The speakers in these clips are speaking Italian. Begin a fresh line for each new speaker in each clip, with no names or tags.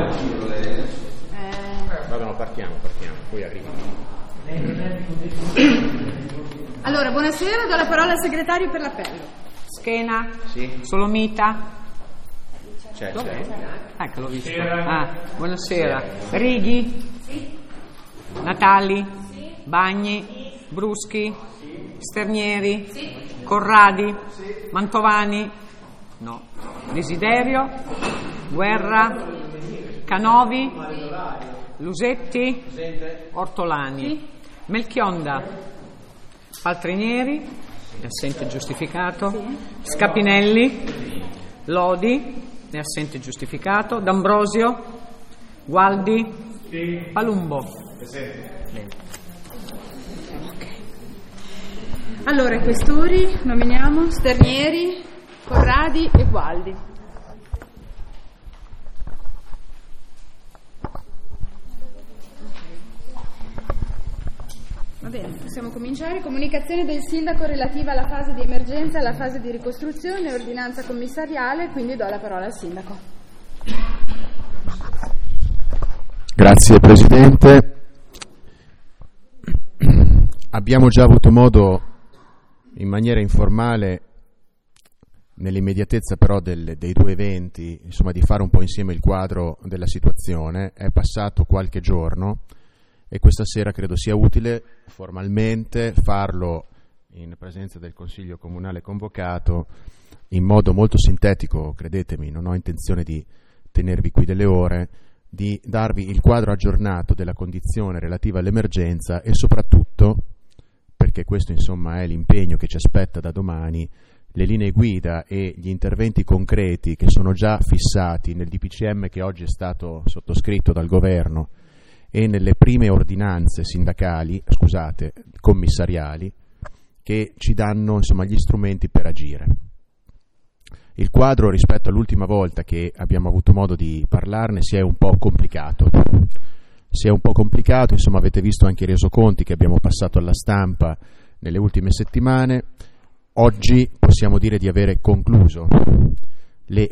Vabbè, partiamo, poi arriviamo.
Allora, buonasera, do la parola al segretario per l'appello.
Schena?
Sì.
Solomita?
C'è.
Ecco, l'ho visto. Buonasera. Righi?
Sì.
Natali?
Sì.
Bagni? Bruschi? Sternieri?
Sì.
Corradi? Mantovani? No. Desiderio? Guerra? Canovi? Lusetti? Ortolani?
Sì.
Melchionda? Paltrinieri? È assente giustificato. Scapinelli? Lodi? È assente giustificato. D'Ambrosio? Gualdi? Palumbo?
Allora, i questori nominiamo Sternieri, Corradi e Gualdi. Va bene, possiamo cominciare. Comunicazione del sindaco relativa alla fase di emergenza, alla fase di ricostruzione e ordinanza commissariale, quindi do la parola al sindaco.
Grazie Presidente. Abbiamo già avuto modo in maniera informale, nell'immediatezza però dei due eventi, insomma, di fare un po' insieme il quadro della situazione. È passato qualche giorno e questa sera credo sia utile formalmente farlo in presenza del Consiglio Comunale convocato in modo molto sintetico, credetemi, non ho intenzione di tenervi qui delle ore, di darvi il quadro aggiornato della condizione relativa all'emergenza e soprattutto, perché questo insomma è l'impegno che ci aspetta da domani, le linee guida e gli interventi concreti che sono già fissati nel DPCM che oggi è stato sottoscritto dal Governo e nelle prime ordinanze commissariali, che ci danno insomma gli strumenti per agire. Il quadro rispetto all'ultima volta che abbiamo avuto modo di parlarne si è un po' complicato, insomma avete visto anche i resoconti che abbiamo passato alla stampa nelle ultime settimane. Oggi possiamo dire di avere concluso le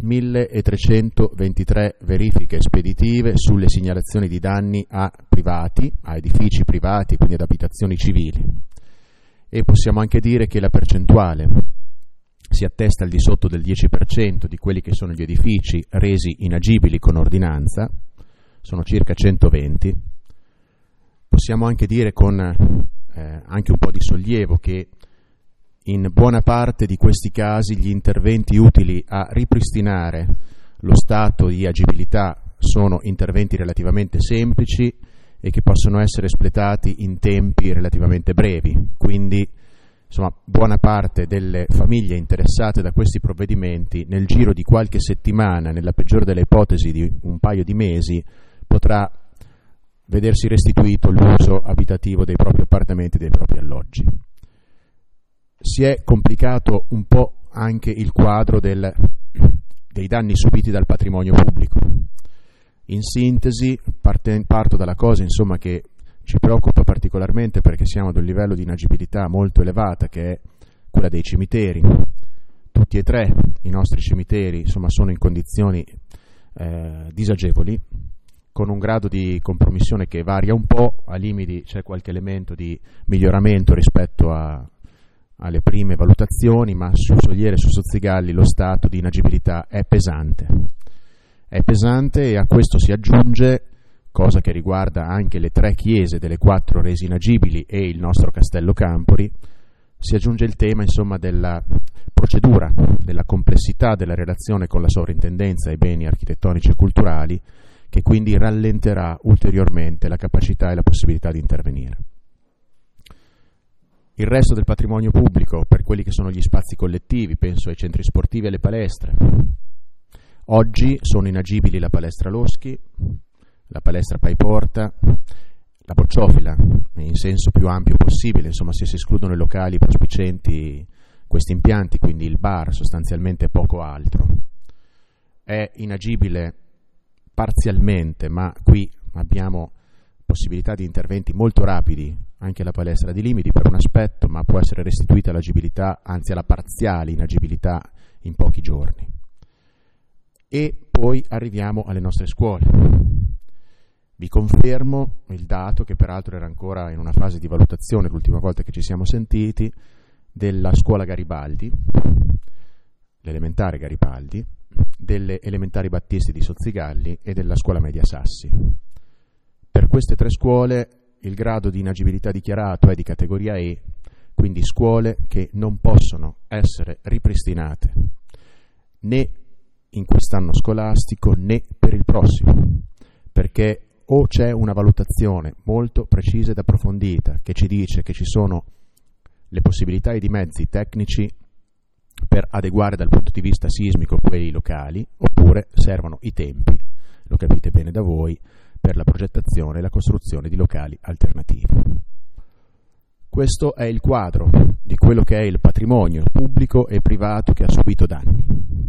1323 verifiche speditive sulle segnalazioni di danni a privati, a edifici privati, quindi ad abitazioni civili, e possiamo anche dire che la percentuale si attesta al di sotto del 10% di quelli che sono gli edifici resi inagibili con ordinanza, sono circa 120. Possiamo anche dire con anche un po' di sollievo che in buona parte di questi casi gli interventi utili a ripristinare lo stato di agibilità sono interventi relativamente semplici e che possono essere espletati in tempi relativamente brevi, quindi insomma buona parte delle famiglie interessate da questi provvedimenti nel giro di qualche settimana, nella peggiore delle ipotesi di un paio di mesi, potrà vedersi restituito l'uso abitativo dei propri appartamenti e dei propri alloggi. Si è complicato un po' anche il quadro dei danni subiti dal patrimonio pubblico. In sintesi, parto dalla cosa insomma che ci preoccupa particolarmente perché siamo ad un livello di inagibilità molto elevata, che è quella dei cimiteri. Tutti e tre i nostri cimiteri insomma sono in condizioni disagevoli, con un grado di compromissione che varia un po', a limiti c'è qualche elemento di miglioramento rispetto alle prime valutazioni, ma su Soliere e su Sozzigalli lo stato di inagibilità è pesante e a questo si aggiunge, cosa che riguarda anche le 3 chiese delle 4 resi inagibili e il nostro Castello Campori, si aggiunge il tema insomma della procedura, della complessità della relazione con la sovrintendenza ai beni architettonici e culturali, che quindi rallenterà ulteriormente la capacità e la possibilità di intervenire. Il resto del patrimonio pubblico, per quelli che sono gli spazi collettivi, penso ai centri sportivi e alle palestre. Oggi sono inagibili la palestra Loschi, la palestra Paiporta, la bocciofila, in senso più ampio possibile, insomma se si escludono i locali prospicienti questi impianti, quindi il bar sostanzialmente poco altro. È inagibile parzialmente, ma qui abbiamo possibilità di interventi molto rapidi, anche la palestra di Limiti per un aspetto, ma può essere restituita l'agibilità, anzi alla parziale inagibilità in pochi giorni. E poi arriviamo alle nostre scuole. Vi confermo il dato, che peraltro era ancora in una fase di valutazione l'ultima volta che ci siamo sentiti, della scuola Garibaldi, l'elementare Garibaldi, delle elementari Battisti di Sozzigalli e della scuola media Sassi. Per queste 3 scuole il grado di inagibilità dichiarato è di categoria E, quindi scuole che non possono essere ripristinate né in quest'anno scolastico né per il prossimo, perché o c'è una valutazione molto precisa ed approfondita che ci dice che ci sono le possibilità ed i mezzi tecnici per adeguare dal punto di vista sismico quei locali, oppure servono i tempi, lo capite bene da voi, per la progettazione e la costruzione di locali alternativi. Questo è il quadro di quello che è il patrimonio pubblico e privato che ha subito danni.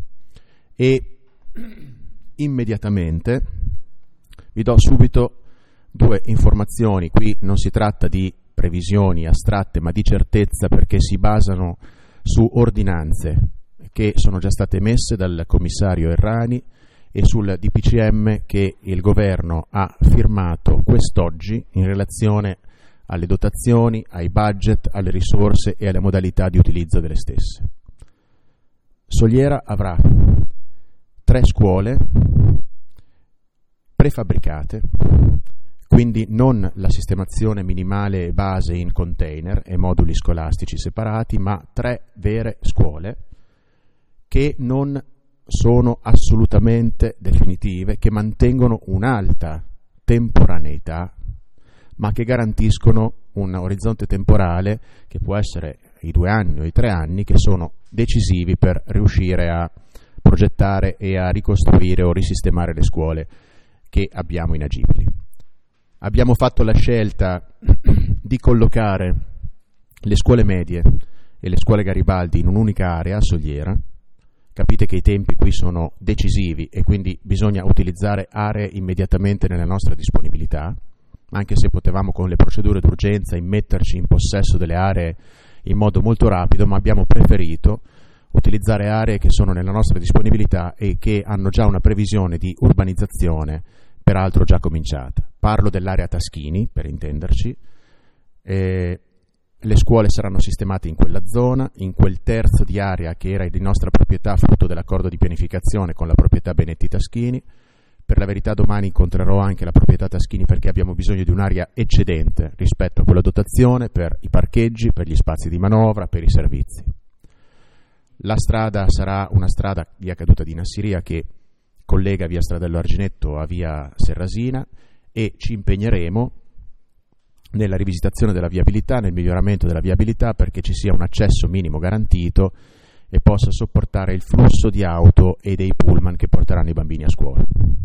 E immediatamente vi do subito 2 informazioni. Qui non si tratta di previsioni astratte, ma di certezza, perché si basano su ordinanze che sono già state emesse dal commissario Errani e sul DPCM che il governo ha firmato quest'oggi in relazione alle dotazioni, ai budget, alle risorse e alle modalità di utilizzo delle stesse. Soliera avrà 3 scuole prefabbricate, quindi non la sistemazione minimale base in container e moduli scolastici separati, ma 3 vere scuole che non sono assolutamente definitive, che mantengono un'alta temporaneità, ma che garantiscono un orizzonte temporale che può essere i 2 anni o i 3 anni, che sono decisivi per riuscire a progettare e a ricostruire o risistemare le scuole che abbiamo inagibili. Abbiamo fatto la scelta di collocare le scuole medie e le scuole Garibaldi in un'unica area a Soliera. Capite che i tempi qui sono decisivi e quindi bisogna utilizzare aree immediatamente nella nostra disponibilità, anche se potevamo con le procedure d'urgenza immetterci in possesso delle aree in modo molto rapido, ma abbiamo preferito utilizzare aree che sono nella nostra disponibilità e che hanno già una previsione di urbanizzazione, peraltro già cominciata. Parlo dell'area Taschini, per intenderci. Le scuole saranno sistemate in quella zona, in quel terzo di area che era di nostra proprietà frutto dell'accordo di pianificazione con la proprietà Benetti Taschini. Per la verità domani incontrerò anche la proprietà Taschini, perché abbiamo bisogno di un'area eccedente rispetto a quella dotazione per i parcheggi, per gli spazi di manovra, per i servizi. La strada sarà una strada via Caduta di Nassiria che collega via Stradello Arginetto a via Serrasina, e ci impegneremo nella rivisitazione della viabilità, nel miglioramento della viabilità, perché ci sia un accesso minimo garantito e possa sopportare il flusso di auto e dei pullman che porteranno i bambini a scuola.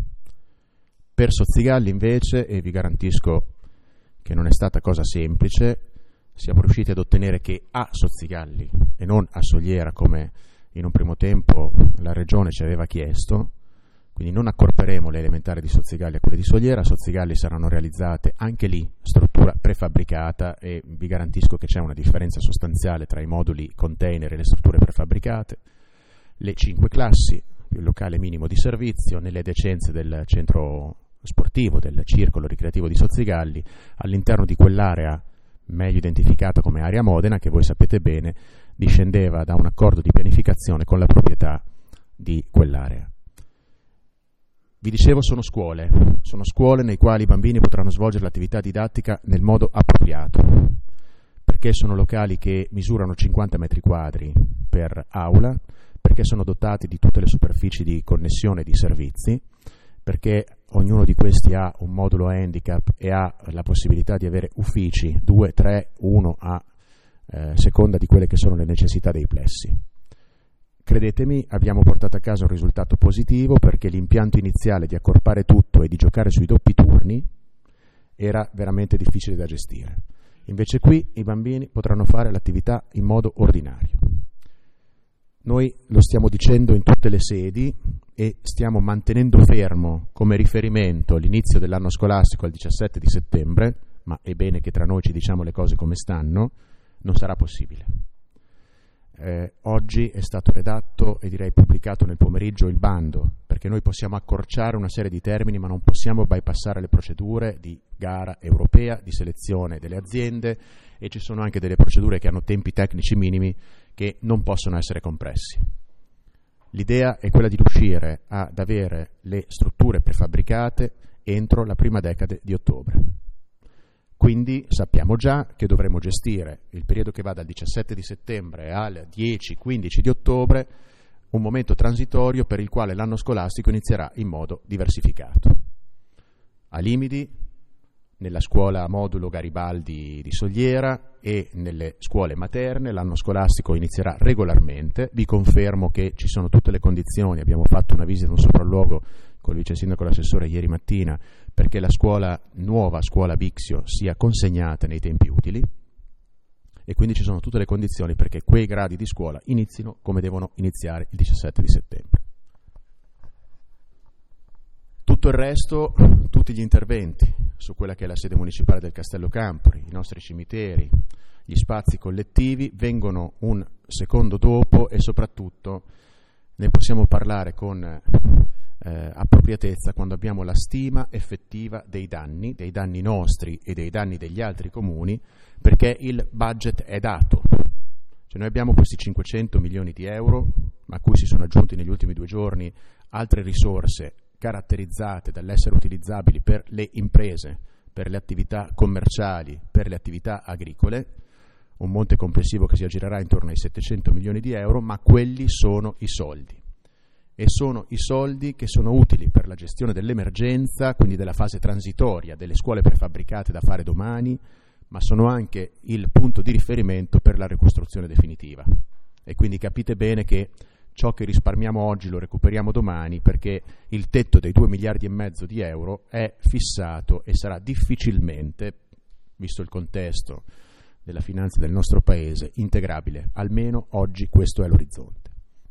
Per Sozzigalli invece, e vi garantisco che non è stata cosa semplice, siamo riusciti ad ottenere che a Sozzigalli e non a Soliera, come in un primo tempo la Regione ci aveva chiesto, quindi non accorperemo le elementari di Sozzigalli a quelle di Soliera. A Sozzigalli saranno realizzate anche lì struttura prefabbricata, e vi garantisco che c'è una differenza sostanziale tra i moduli container e le strutture prefabbricate. Le 5 classi, il locale minimo di servizio, nelle decenze del centro sportivo, del circolo ricreativo di Sozzigalli, all'interno di quell'area meglio identificata come area Modena, che voi sapete bene discendeva da un accordo di pianificazione con la proprietà di quell'area. Vi dicevo, sono scuole nei quali i bambini potranno svolgere l'attività didattica nel modo appropriato, perché sono locali che misurano 50 metri quadri per aula, perché sono dotati di tutte le superfici di connessione di servizi, perché ognuno di questi ha un modulo handicap e ha la possibilità di avere uffici 2, 3, 1 a seconda di quelle che sono le necessità dei plessi. Credetemi, abbiamo portato a casa un risultato positivo, perché l'impianto iniziale di accorpare tutto e di giocare sui doppi turni era veramente difficile da gestire. Invece qui i bambini potranno fare l'attività in modo ordinario. Noi lo stiamo dicendo in tutte le sedi e stiamo mantenendo fermo come riferimento l'inizio dell'anno scolastico al 17 di settembre, ma è bene che tra noi ci diciamo le cose come stanno, non sarà possibile. oggi è stato redatto e direi pubblicato nel pomeriggio il bando, perché noi possiamo accorciare una serie di termini ma non possiamo bypassare le procedure di gara europea, di selezione delle aziende, e ci sono anche delle procedure che hanno tempi tecnici minimi che non possono essere compressi. L'idea è quella di riuscire ad avere le strutture prefabbricate entro la prima decade di ottobre. Quindi sappiamo già che dovremo gestire il periodo che va dal 17 di settembre al 10-15 di ottobre, un momento transitorio per il quale l'anno scolastico inizierà in modo diversificato. A Limidi, nella scuola modulo Garibaldi di Sogliera e nelle scuole materne l'anno scolastico inizierà regolarmente. Vi confermo che ci sono tutte le condizioni, abbiamo fatto una visita, un sopralluogo con il vice sindaco e l'assessore ieri mattina, perché la nuova scuola Bixio sia consegnata nei tempi utili, e quindi ci sono tutte le condizioni perché quei gradi di scuola inizino come devono iniziare il 17 di settembre. Tutto il resto, tutti gli interventi su quella che è la sede municipale del Castello Campori, i nostri cimiteri, gli spazi collettivi, vengono un secondo dopo, e soprattutto ne possiamo parlare con appropriatezza quando abbiamo la stima effettiva dei danni nostri e dei danni degli altri comuni, perché il budget è dato. Cioè noi abbiamo questi 500 milioni di euro, a cui si sono aggiunti negli ultimi 2 giorni altre risorse caratterizzate dall'essere utilizzabili per le imprese, per le attività commerciali, per le attività agricole, un monte complessivo che si aggirerà intorno ai 700 milioni di euro, ma quelli sono i soldi. E sono i soldi che sono utili per la gestione dell'emergenza, quindi della fase transitoria delle scuole prefabbricate da fare domani, ma sono anche il punto di riferimento per la ricostruzione definitiva. E quindi capite bene che ciò che risparmiamo oggi lo recuperiamo domani, perché il tetto dei 2 miliardi e mezzo di euro è fissato e sarà difficilmente, visto il contesto della finanza del nostro Paese, integrabile. Almeno oggi questo è l'orizzonte.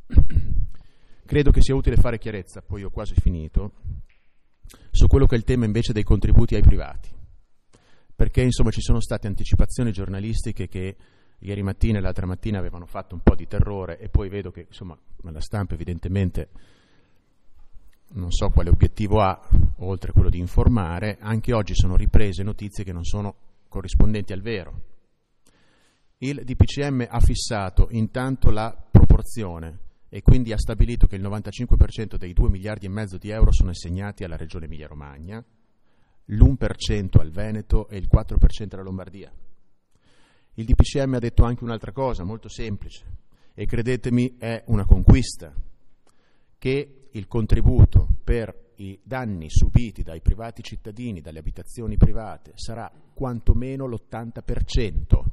Credo che sia utile fare chiarezza, poi ho quasi finito, su quello che è il tema invece dei contributi ai privati, perché insomma ci sono state anticipazioni giornalistiche che ieri mattina e l'altra mattina avevano fatto un po' di terrore, e poi vedo che insomma la stampa evidentemente non so quale obiettivo ha, oltre quello di informare. Anche oggi sono riprese notizie che non sono corrispondenti al vero. Il DPCM ha fissato intanto la proporzione e quindi ha stabilito che il 95% dei 2 miliardi e mezzo di euro sono assegnati alla Regione Emilia-Romagna, l'1% al Veneto e il 4% alla Lombardia. Il DPCM ha detto anche un'altra cosa molto semplice, e credetemi è una conquista, che il contributo per i danni subiti dai privati cittadini, dalle abitazioni private, sarà quantomeno l'80%.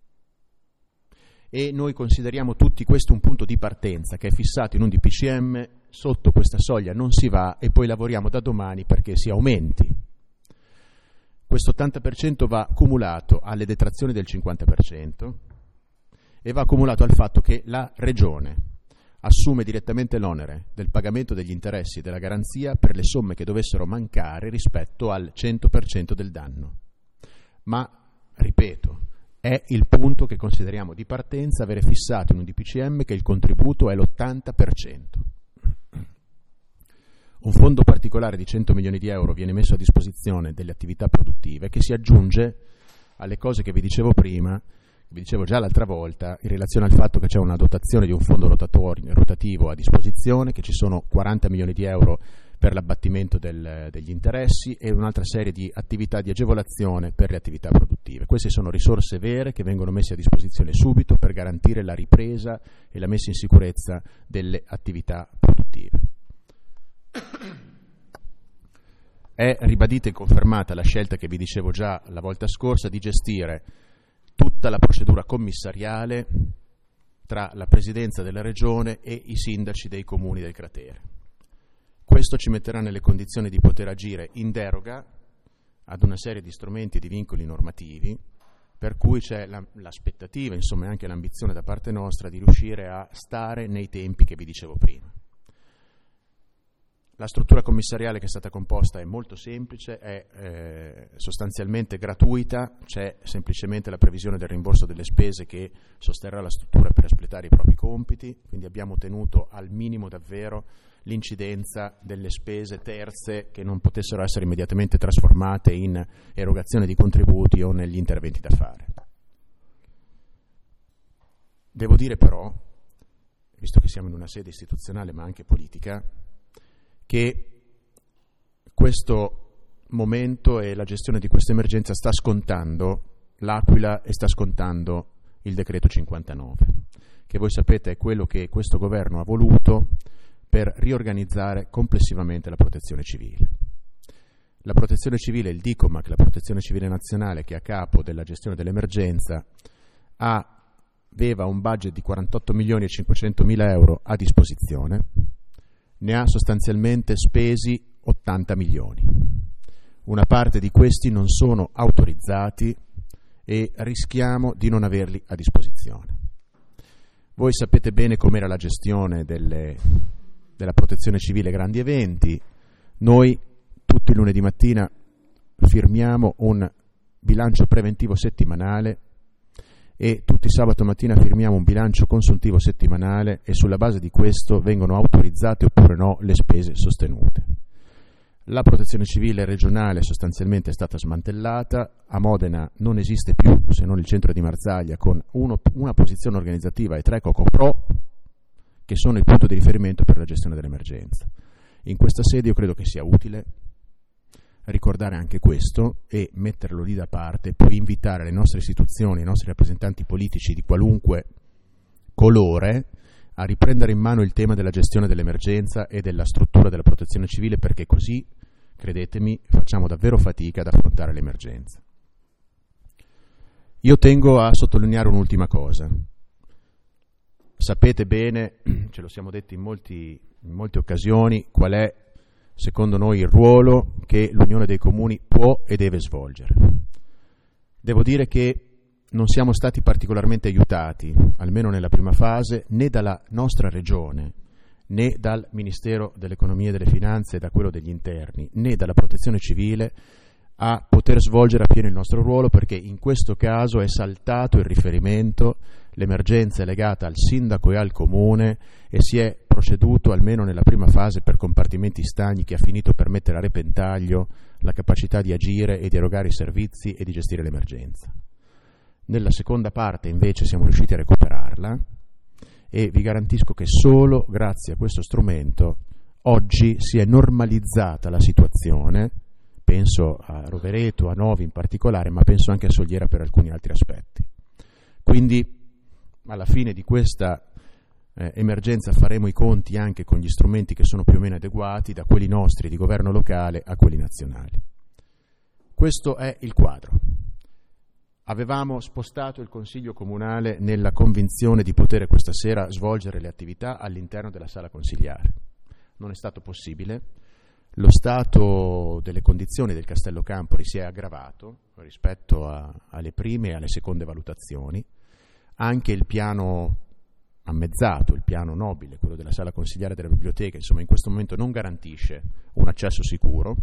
E noi consideriamo tutti questo un punto di partenza che è fissato in un DPCM. Sotto questa soglia non si va, e poi lavoriamo da domani perché si aumenti. Questo 80% va cumulato alle detrazioni del 50% e va cumulato al fatto che la Regione assume direttamente l'onere del pagamento degli interessi e della garanzia per le somme che dovessero mancare rispetto al 100% del danno. Ma, ripeto, è il punto che consideriamo di partenza, avere fissato in un DPCM che il contributo è l'80%. Un fondo particolare di 100 milioni di euro viene messo a disposizione delle attività produttive, che si aggiunge alle cose che vi dicevo prima, vi dicevo già l'altra volta, in relazione al fatto che c'è una dotazione di un fondo rotativo a disposizione, che ci sono 40 milioni di euro per l'abbattimento degli interessi e un'altra serie di attività di agevolazione per le attività produttive. Queste sono risorse vere che vengono messe a disposizione subito per garantire la ripresa e la messa in sicurezza delle attività produttive. È ribadita e confermata la scelta che vi dicevo già la volta scorsa di gestire tutta la procedura commissariale tra la Presidenza della Regione e i sindaci dei comuni del cratere. Questo ci metterà nelle condizioni di poter agire in deroga ad una serie di strumenti e di vincoli normativi, per cui c'è l'aspettativa, insomma, e anche l'ambizione da parte nostra di riuscire a stare nei tempi che vi dicevo prima. La struttura commissariale che è stata composta è molto semplice, è sostanzialmente gratuita, c'è semplicemente la previsione del rimborso delle spese che sosterrà la struttura per espletare i propri compiti, quindi abbiamo tenuto al minimo davvero l'incidenza delle spese terze che non potessero essere immediatamente trasformate in erogazione di contributi o negli interventi da fare. Devo dire però, visto che siamo in una sede istituzionale ma anche politica, che questo momento e la gestione di questa emergenza sta scontando l'Aquila e sta scontando il decreto 59, che voi sapete è quello che questo governo ha voluto per riorganizzare complessivamente la protezione civile. La protezione civile, il DICOMAC, la protezione civile nazionale che è a capo della gestione dell'emergenza, aveva un budget di 48.500.000 euro a disposizione, ne ha sostanzialmente spesi 80 milioni. Una parte di questi non sono autorizzati e rischiamo di non averli a disposizione. Voi sapete bene com'era la gestione della protezione civile grandi eventi. Noi tutti il lunedì mattina firmiamo un bilancio preventivo settimanale e tutti sabato mattina firmiamo un bilancio consuntivo settimanale e sulla base di questo vengono autorizzate oppure no le spese sostenute. La protezione civile regionale sostanzialmente è stata smantellata, a Modena non esiste più se non il centro di Marzaglia con una posizione organizzativa e 3 co-co-pro che sono il punto di riferimento per la gestione dell'emergenza. In questa sede io credo che sia utile ricordare anche questo e metterlo lì da parte, poi invitare le nostre istituzioni, i nostri rappresentanti politici di qualunque colore a riprendere in mano il tema della gestione dell'emergenza e della struttura della protezione civile, perché così, credetemi, facciamo davvero fatica ad affrontare l'emergenza. Io tengo a sottolineare un'ultima cosa. Sapete bene, ce lo siamo detti in molte occasioni, qual è secondo noi il ruolo che l'Unione dei Comuni può e deve svolgere. Devo dire che non siamo stati particolarmente aiutati, almeno nella prima fase, né dalla nostra regione, né dal Ministero dell'Economia e delle Finanze e da quello degli Interni, né dalla Protezione Civile a poter svolgere appieno il nostro ruolo, perché in questo caso è saltato il riferimento, l'emergenza è legata al sindaco e al comune e si è proceduto almeno nella prima fase per compartimenti stagni che ha finito per mettere a repentaglio la capacità di agire e di erogare i servizi e di gestire l'emergenza. Nella seconda parte invece siamo riusciti a recuperarla e vi garantisco che solo grazie a questo strumento oggi si è normalizzata la situazione, penso a Rovereto, a Novi in particolare, ma penso anche a Soliera per alcuni altri aspetti. Quindi alla fine di questa emergenza faremo i conti anche con gli strumenti che sono più o meno adeguati, da quelli nostri di governo locale a quelli nazionali. Questo è il quadro. Avevamo spostato il Consiglio Comunale nella convinzione di poter questa sera svolgere le attività all'interno della sala consiliare. Non è stato possibile. Lo stato delle condizioni del Castello Campori si è aggravato rispetto alle prime e alle seconde valutazioni. Anche il piano ammezzato, il piano nobile, quello della sala consiliare della biblioteca, insomma in questo momento non garantisce un accesso sicuro.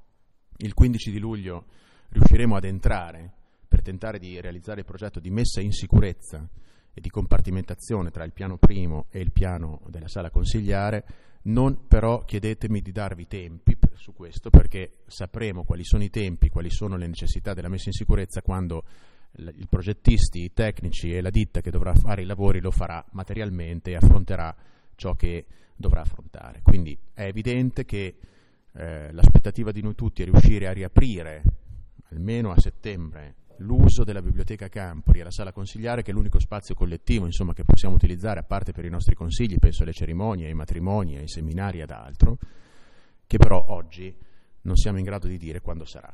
Il 15 di luglio riusciremo ad entrare per tentare di realizzare il progetto di messa in sicurezza e di compartimentazione tra il piano primo e il piano della sala consiliare. Non però chiedetemi di darvi tempi su questo, perché sapremo quali sono i tempi, quali sono le necessità della messa in sicurezza quando i progettisti, i tecnici e la ditta che dovrà fare i lavori lo farà materialmente e affronterà ciò che dovrà affrontare. Quindi è evidente che l'aspettativa di noi tutti è riuscire a riaprire almeno a settembre l'uso della biblioteca Campori e la sala consiliare, che è l'unico spazio collettivo insomma, che possiamo utilizzare a parte per i nostri consigli, penso alle cerimonie, ai matrimoni, ai seminari e ad altro, che però oggi non siamo in grado di dire quando sarà.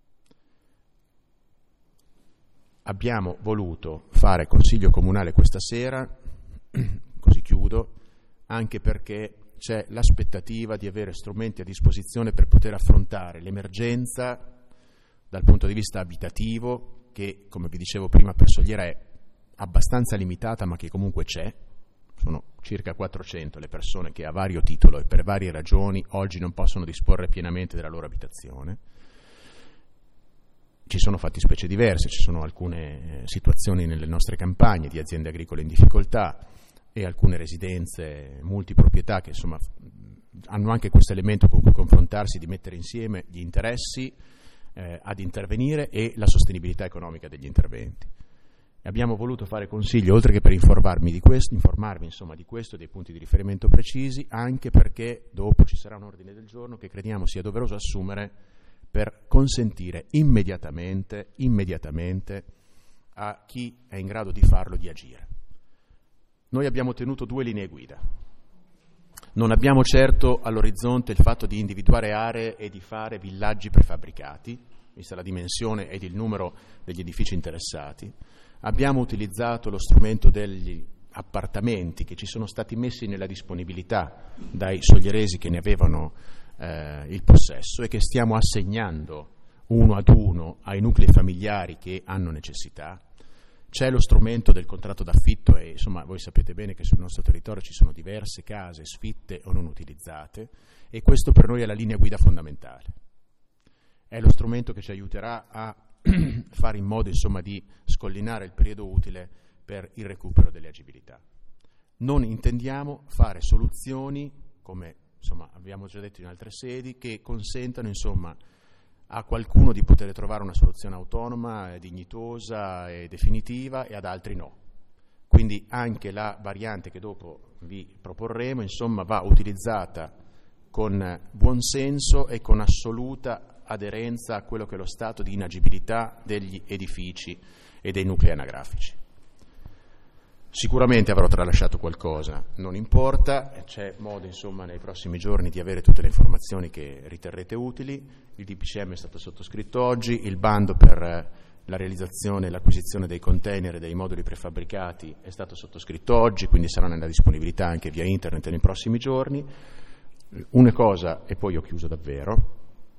Abbiamo voluto fare consiglio comunale questa sera, così chiudo, anche perché c'è l'aspettativa di avere strumenti a disposizione per poter affrontare l'emergenza dal punto di vista abitativo, che come vi dicevo prima per Soliera è abbastanza limitata ma che comunque c'è, sono circa 400 le persone che a vario titolo e per varie ragioni oggi non possono disporre pienamente della loro abitazione. Ci sono fattispecie diverse, ci sono alcune situazioni nelle nostre campagne di aziende agricole in difficoltà e alcune residenze multiproprietà che insomma hanno anche questo elemento con cui confrontarsi, di mettere insieme gli interessi ad intervenire e la sostenibilità economica degli interventi. Abbiamo voluto fare consiglio, oltre che per informarmi di questo e dei punti di riferimento precisi, anche perché dopo ci sarà un ordine del giorno che crediamo sia doveroso assumere per consentire immediatamente a chi è in grado di farlo di agire. Noi abbiamo tenuto 2 linee guida. Non abbiamo certo all'orizzonte il fatto di individuare aree e di fare villaggi prefabbricati, vista la dimensione ed il numero degli edifici interessati. Abbiamo utilizzato lo strumento degli appartamenti che ci sono stati messi nella disponibilità dai soglieresi che ne avevano il possesso e che stiamo assegnando uno ad uno ai nuclei familiari che hanno necessità. C'è lo strumento del contratto d'affitto e insomma voi sapete bene che sul nostro territorio ci sono diverse case sfitte o non utilizzate e questo per noi è la linea guida fondamentale. È lo strumento che ci aiuterà a fare in modo insomma di scollinare il periodo utile per il recupero delle agibilità. Non intendiamo fare soluzioni, come insomma abbiamo già detto in altre sedi, che consentano insomma a qualcuno di poter trovare una soluzione autonoma, dignitosa e definitiva e ad altri no. Quindi anche la variante che dopo vi proporremo insomma va utilizzata con buon senso e con assoluta aderenza a quello che è lo stato di inagibilità degli edifici e dei nuclei anagrafici. Sicuramente avrò tralasciato qualcosa, non importa, c'è modo insomma nei prossimi giorni di avere tutte le informazioni che riterrete utili. Il DPCM è stato sottoscritto oggi, il bando per la realizzazione e l'acquisizione dei container e dei moduli prefabbricati è stato sottoscritto oggi, quindi sarà nella disponibilità anche via internet nei prossimi giorni. Una cosa, e poi ho chiuso davvero,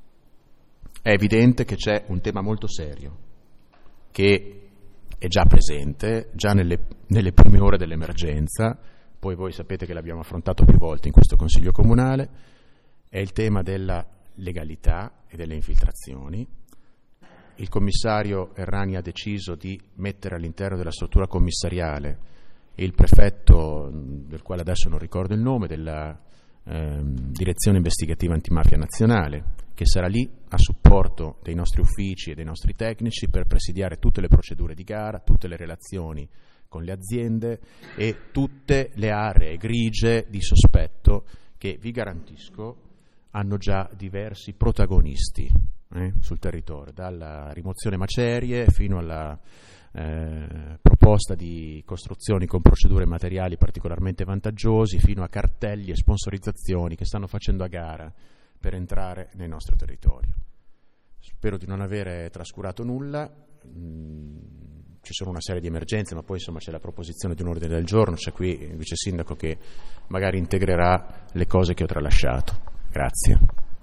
è evidente che c'è un tema molto serio che è già presente, già nelle prime ore dell'emergenza, poi voi sapete che l'abbiamo affrontato più volte in questo Consiglio Comunale, è il tema della legalità e delle infiltrazioni. Il commissario Errani ha deciso di mettere all'interno della struttura commissariale il prefetto, del quale adesso non ricordo il nome, della Direzione Investigativa Antimafia Nazionale, che sarà lì a supporto dei nostri uffici e dei nostri tecnici per presidiare tutte le procedure di gara, tutte le relazioni con le aziende e tutte le aree grigie di sospetto che, vi garantisco, hanno già diversi protagonisti sul territorio, dalla rimozione macerie fino alla proposta di costruzioni con procedure materiali particolarmente vantaggiosi, fino a cartelli e sponsorizzazioni che stanno facendo a gara per entrare nel nostro territorio. Spero di non avere trascurato nulla. Ci sono una serie di emergenze, ma poi insomma c'è la proposizione di un ordine del giorno, c'è qui il vice sindaco che magari integrerà le cose che ho tralasciato. Grazie.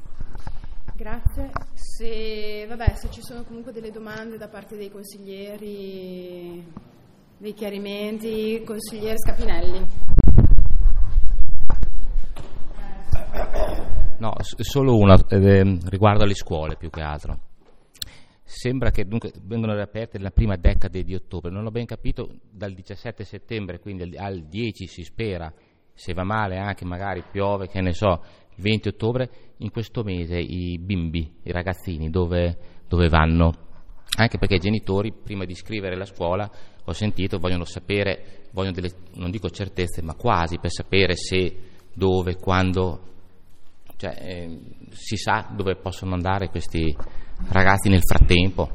Grazie. Se ci sono comunque delle domande da parte dei consiglieri, dei chiarimenti, consigliere Scapinelli.
No, solo una riguardo alle scuole più che altro. Sembra che dunque vengono riaperte nella prima decade di ottobre, non ho ben capito, dal 17 settembre, quindi al 10 si spera, se va male anche magari piove, che ne so, il 20 ottobre, in questo mese i bimbi, i ragazzini dove vanno? Anche perché i genitori prima di iscrivere la scuola, ho sentito, vogliono sapere, delle, non dico certezze, ma quasi, per sapere se, dove, quando, cioè si sa dove possono andare questi ragazzi nel frattempo.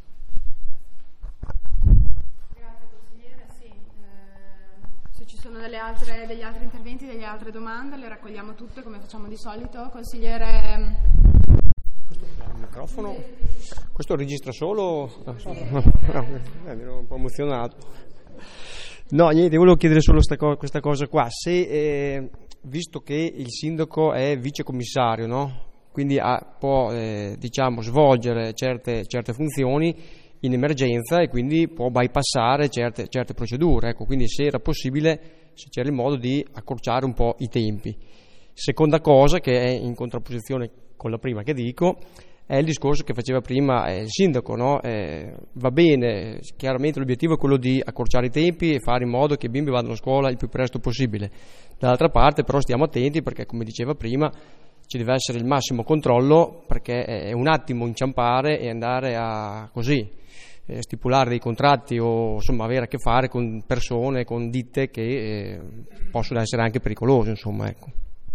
Grazie consigliere, sì. Se ci sono degli altri interventi, delle altre domande, le raccogliamo tutte come facciamo di solito. Consigliere.
Il microfono, questo registra solo? Mi ero un po' emozionato. No, niente, volevo chiedere solo questa cosa qua. Se, visto che il sindaco è vicecommissario, no? Quindi può svolgere certe funzioni in emergenza e quindi può bypassare certe procedure, ecco, quindi se era possibile se c'era il modo di accorciare un po' i tempi. Seconda cosa, che è in contrapposizione con la prima che dico, è il discorso che faceva prima il sindaco, no? Va bene, chiaramente l'obiettivo è quello di accorciare i tempi e fare in modo che i bimbi vadano a scuola il più presto possibile. Dall'altra parte però stiamo attenti, perché come diceva prima ci deve essere il massimo controllo, perché è un attimo inciampare e andare a così stipulare dei contratti o insomma avere a che fare con persone, con ditte che possono essere anche pericolose, insomma, ecco.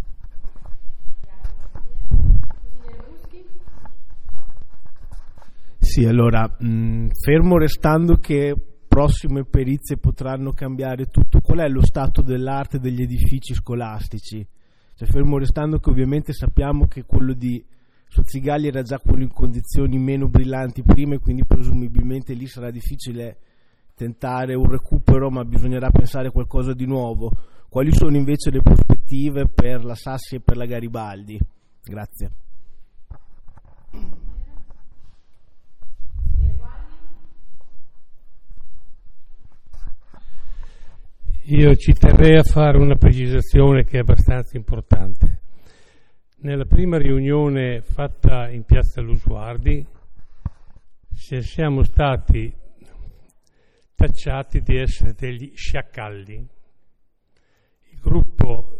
Sì, allora, fermo restando che prossime perizie potranno cambiare tutto, qual è lo stato dell'arte degli edifici scolastici? Cioè, fermo restando che ovviamente sappiamo che quello di Sozzigalli era già quello in condizioni meno brillanti prima, e quindi presumibilmente lì sarà difficile tentare un recupero, ma bisognerà pensare a qualcosa di nuovo. Quali sono invece le prospettive per la Sassi e per la Garibaldi? Grazie.
Io ci terrei a fare una precisazione che è abbastanza importante. Nella prima riunione fatta in Piazza Lusuardi siamo stati tacciati di essere degli sciacalli. Il gruppo,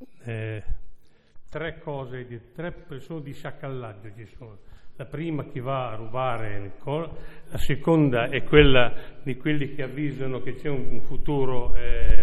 tre persone di sciacallaggio ci sono. La prima chi va a rubare, la seconda è quella di quelli che avvisano che c'è un futuro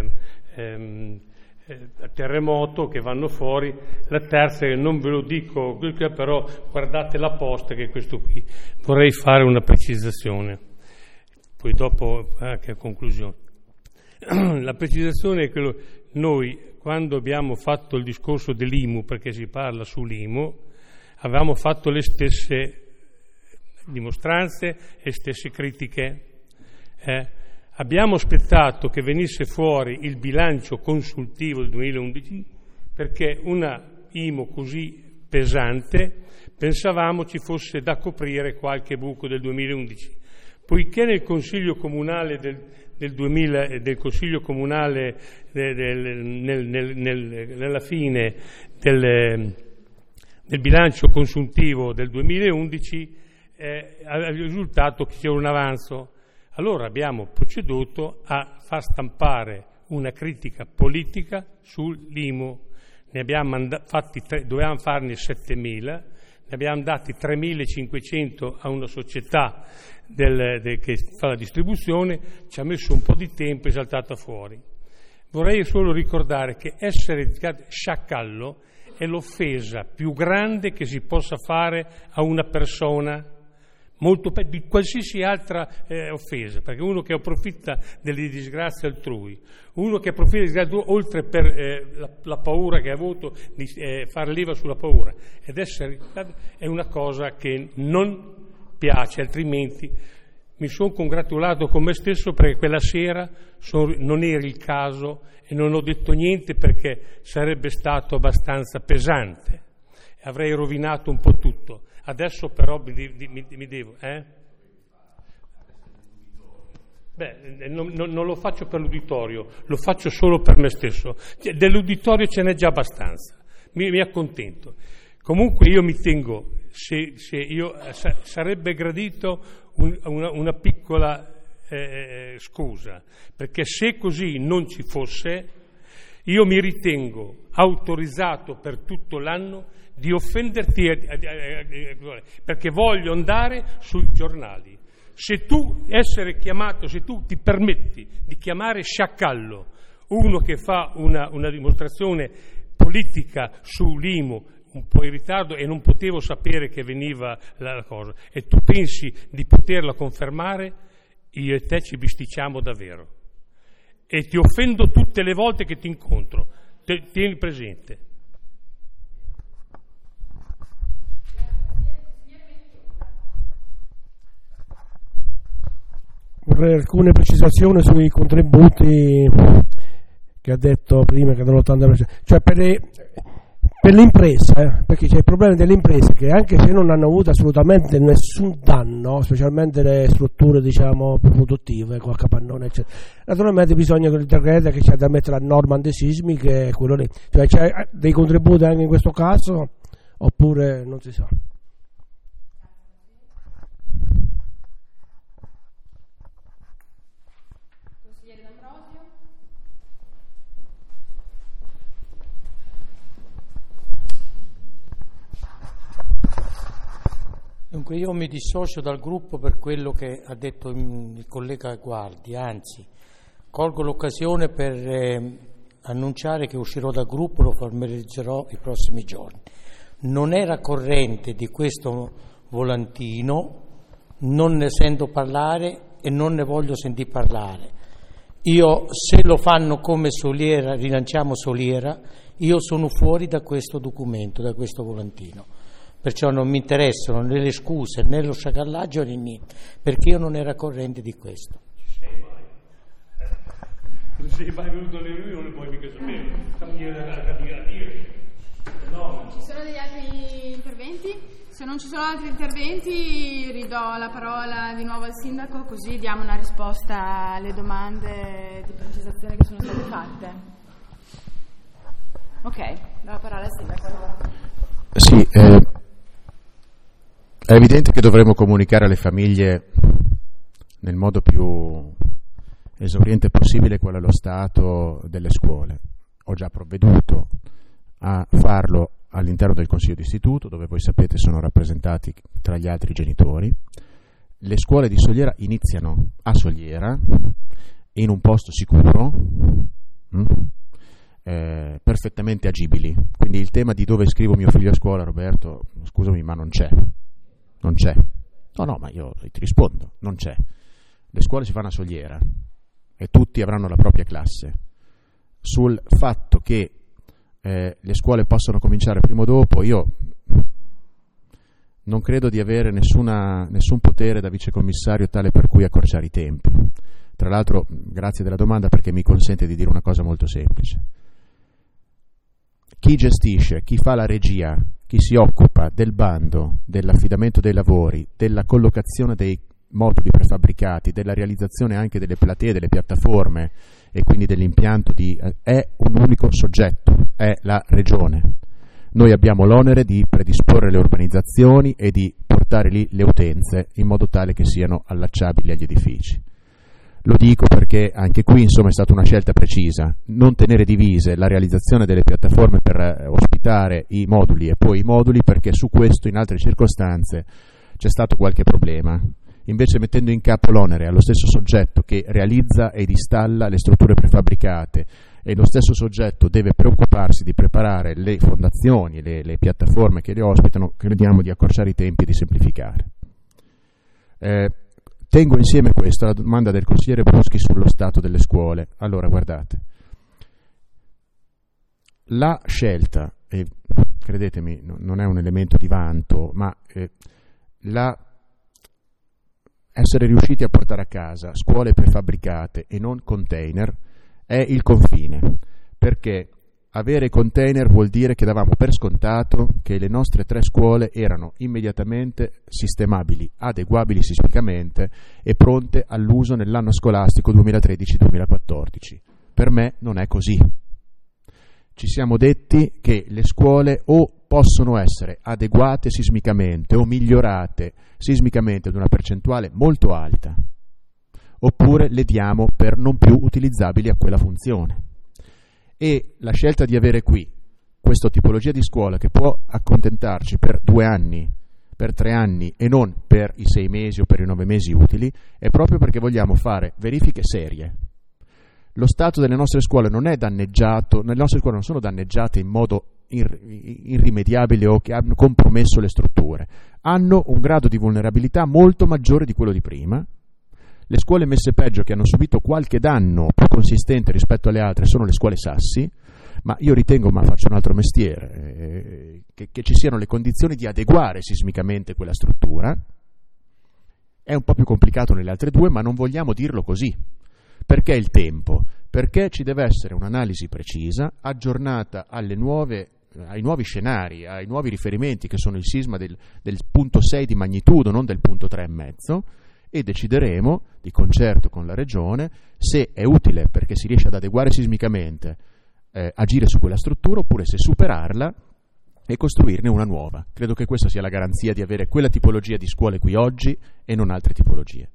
terremoto, che vanno fuori. La terza, che non ve lo dico, però guardate la posta, che è questo qui. Vorrei fare una precisazione, poi dopo anche a conclusione. La precisazione è che noi, quando abbiamo fatto il discorso dell'IMU, perché si parla sull'IMU, avevamo fatto le stesse dimostranze e le stesse critiche. Abbiamo aspettato che venisse fuori il bilancio consultivo del 2011, perché una IMU così pesante pensavamo ci fosse da coprire qualche buco del 2011. Poiché nel Consiglio Comunale del Consiglio Comunale nella fine del bilancio consuntivo del 2011 è il risultato che c'era un avanzo. Allora abbiamo proceduto a far stampare una critica politica sull'IMU. Ne abbiamo dovevamo farne 7.000, ne abbiamo dati 3.500 a una società che fa la distribuzione, ci ha messo un po' di tempo e è saltata fuori. Vorrei solo ricordare che essere sciacallo è l'offesa più grande che si possa fare a una persona, molto di qualsiasi altra offesa, perché uno che approfitta delle disgrazie altrui, uno che approfitta di disgrazie altrui, oltre per la paura che ha avuto di fare leva sulla paura, è una cosa che non piace, altrimenti mi sono congratulato con me stesso, perché quella sera non era il caso e non ho detto niente, perché sarebbe stato abbastanza pesante, avrei rovinato un po' tutto. Adesso però mi devo... non lo faccio per l'uditorio, lo faccio solo per me stesso. Dell'uditorio ce n'è già abbastanza, mi accontento. Comunque io mi tengo, sarebbe gradito una piccola scusa, perché se così non ci fosse, io mi ritengo autorizzato per tutto l'anno di offenderti, perché voglio andare sui giornali. Se tu ti permetti di chiamare sciacallo uno che fa una dimostrazione politica sull'IMU un po' in ritardo e non potevo sapere che veniva la cosa, e tu pensi di poterla confermare, io e te ci bisticciamo davvero e ti offendo tutte le volte che ti incontro, tieni presente.
Vorrei alcune precisazioni sui contributi che ha detto prima, che dell'80%, cioè per le imprese, perché c'è il problema delle imprese che anche se non hanno avuto assolutamente nessun danno, specialmente le strutture diciamo più produttive, col capannone eccetera, naturalmente bisogna che c'è da mettere la norma antisismica e quello lì, cioè c'è dei contributi anche in questo caso oppure non si sa.
Dunque io mi dissocio dal gruppo per quello che ha detto il collega Guardi, anzi colgo l'occasione per annunciare che uscirò dal gruppo, lo formalizzerò i prossimi giorni. Non era corrente di questo volantino, non ne sento parlare e non ne voglio sentir parlare. Io, se lo fanno come Soliera, rilanciamo Soliera, io sono fuori da questo documento, da questo volantino. Perciò non mi interessano né le scuse né lo sciacallaggio né niente, perché io non ero corrente di questo.
Non sei mai venuto alle riunioni, poi mica sapevo. No.
Ci sono degli altri interventi? Se non ci sono altri interventi ridò la parola di nuovo al sindaco, così diamo una risposta alle domande di precisazione che sono state fatte. Ok, do la parola al sindaco allora.
Sì, è evidente che dovremo comunicare alle famiglie nel modo più esauriente possibile qual è lo stato delle scuole. Ho già provveduto a farlo all'interno del Consiglio d'Istituto, dove voi sapete sono rappresentati tra gli altri genitori. Le scuole di Soliera iniziano a Soliera, in un posto sicuro, perfettamente agibili. Quindi il tema di dove scrivo mio figlio a scuola, Roberto, scusami, ma non c'è. No, ma io ti rispondo, non c'è. Le scuole si fanno a Soliera e tutti avranno la propria classe. Sul fatto che le scuole possono cominciare prima o dopo, io non credo di avere nessun potere da vicecommissario tale per cui accorciare i tempi. Tra l'altro, grazie della domanda, perché mi consente di dire una cosa molto semplice. Chi gestisce, chi fa la regia, chi si occupa del bando, dell'affidamento dei lavori, della collocazione dei moduli prefabbricati, della realizzazione anche delle platee, delle piattaforme e quindi dell'impianto è un unico soggetto, è la Regione. Noi abbiamo l'onere di predisporre le urbanizzazioni e di portare lì le utenze in modo tale che siano allacciabili agli edifici. Lo dico perché anche qui insomma è stata una scelta precisa, non tenere divise la realizzazione delle piattaforme per ospitare i moduli e poi i moduli, perché su questo in altre circostanze c'è stato qualche problema. Invece mettendo in capo l'onere allo stesso soggetto che realizza ed installa le strutture prefabbricate e lo stesso soggetto deve preoccuparsi di preparare le fondazioni, le piattaforme che le ospitano, crediamo di accorciare i tempi e di semplificare. Tengo insieme questo alla domanda del consigliere Bruschi sullo stato delle scuole. Allora, guardate, la scelta, e credetemi non è un elemento di vanto, ma essere riusciti a portare a casa scuole prefabbricate e non container è il confine, perché avere container vuol dire che davamo per scontato che le nostre 3 scuole erano immediatamente sistemabili, adeguabili sismicamente e pronte all'uso nell'anno scolastico 2013-2014. Per me non è così. Ci siamo detti che le scuole o possono essere adeguate sismicamente o migliorate sismicamente ad una percentuale molto alta, oppure le diamo per non più utilizzabili a quella funzione. E la scelta di avere qui questa tipologia di scuola che può accontentarci per 2 anni, per 3 anni e non per i 6 mesi o per i 9 mesi utili è proprio perché vogliamo fare verifiche serie. Lo stato delle nostre scuole non è danneggiato, le nostre scuole non sono danneggiate in modo irrimediabile o che hanno compromesso le strutture, hanno un grado di vulnerabilità molto maggiore di quello di prima. Le scuole messe peggio, che hanno subito qualche danno più consistente rispetto alle altre, sono le scuole Sassi, ma io ritengo, ma faccio un altro mestiere, che ci siano le condizioni di adeguare sismicamente quella struttura. È un po' più complicato nelle altre 2, ma non vogliamo dirlo così. Perché il tempo? Perché ci deve essere un'analisi precisa, aggiornata alle nuove ai nuovi scenari, ai nuovi riferimenti che sono il sisma del punto 6 di magnitudo, non del punto 3,5, e decideremo di concerto con la Regione se è utile, perché si riesce ad adeguare sismicamente, agire su quella struttura, oppure se superarla e costruirne una nuova. Credo che questa sia la garanzia di avere quella tipologia di scuole qui oggi e non altre tipologie.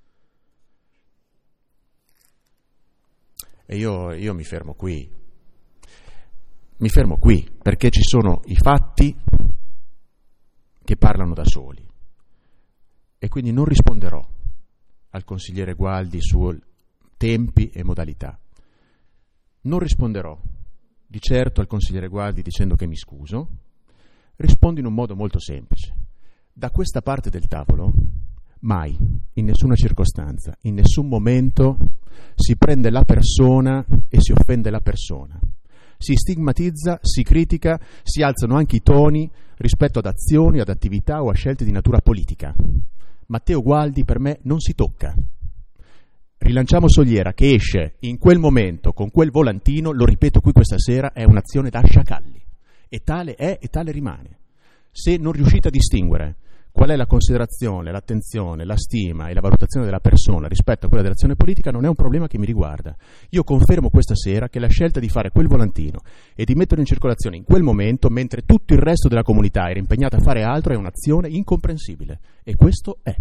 E io mi fermo qui. Mi fermo qui perché ci sono i fatti che parlano da soli e quindi non risponderò al consigliere Gualdi su tempi e modalità. Non risponderò di certo al consigliere Gualdi dicendo che mi scuso. Rispondo in un modo molto semplice. Da questa parte del tavolo mai, in nessuna circostanza, in nessun momento si prende la persona e si offende la persona. Si stigmatizza, si critica, si alzano anche i toni rispetto ad azioni, ad attività o a scelte di natura politica. Matteo Gualdi per me non si tocca. Rilanciamo Soliera, che esce in quel momento con quel volantino, lo ripeto qui questa sera, è un'azione da sciacalli. E tale è e tale rimane. Se non riuscite a distinguere qual è la considerazione, l'attenzione, la stima e la valutazione della persona rispetto a quella dell'azione politica, non è un problema che mi riguarda. Io confermo questa sera che la scelta di fare quel volantino e di metterlo in circolazione in quel momento, mentre tutto il resto della comunità era impegnata a fare altro, è un'azione incomprensibile. E questo è.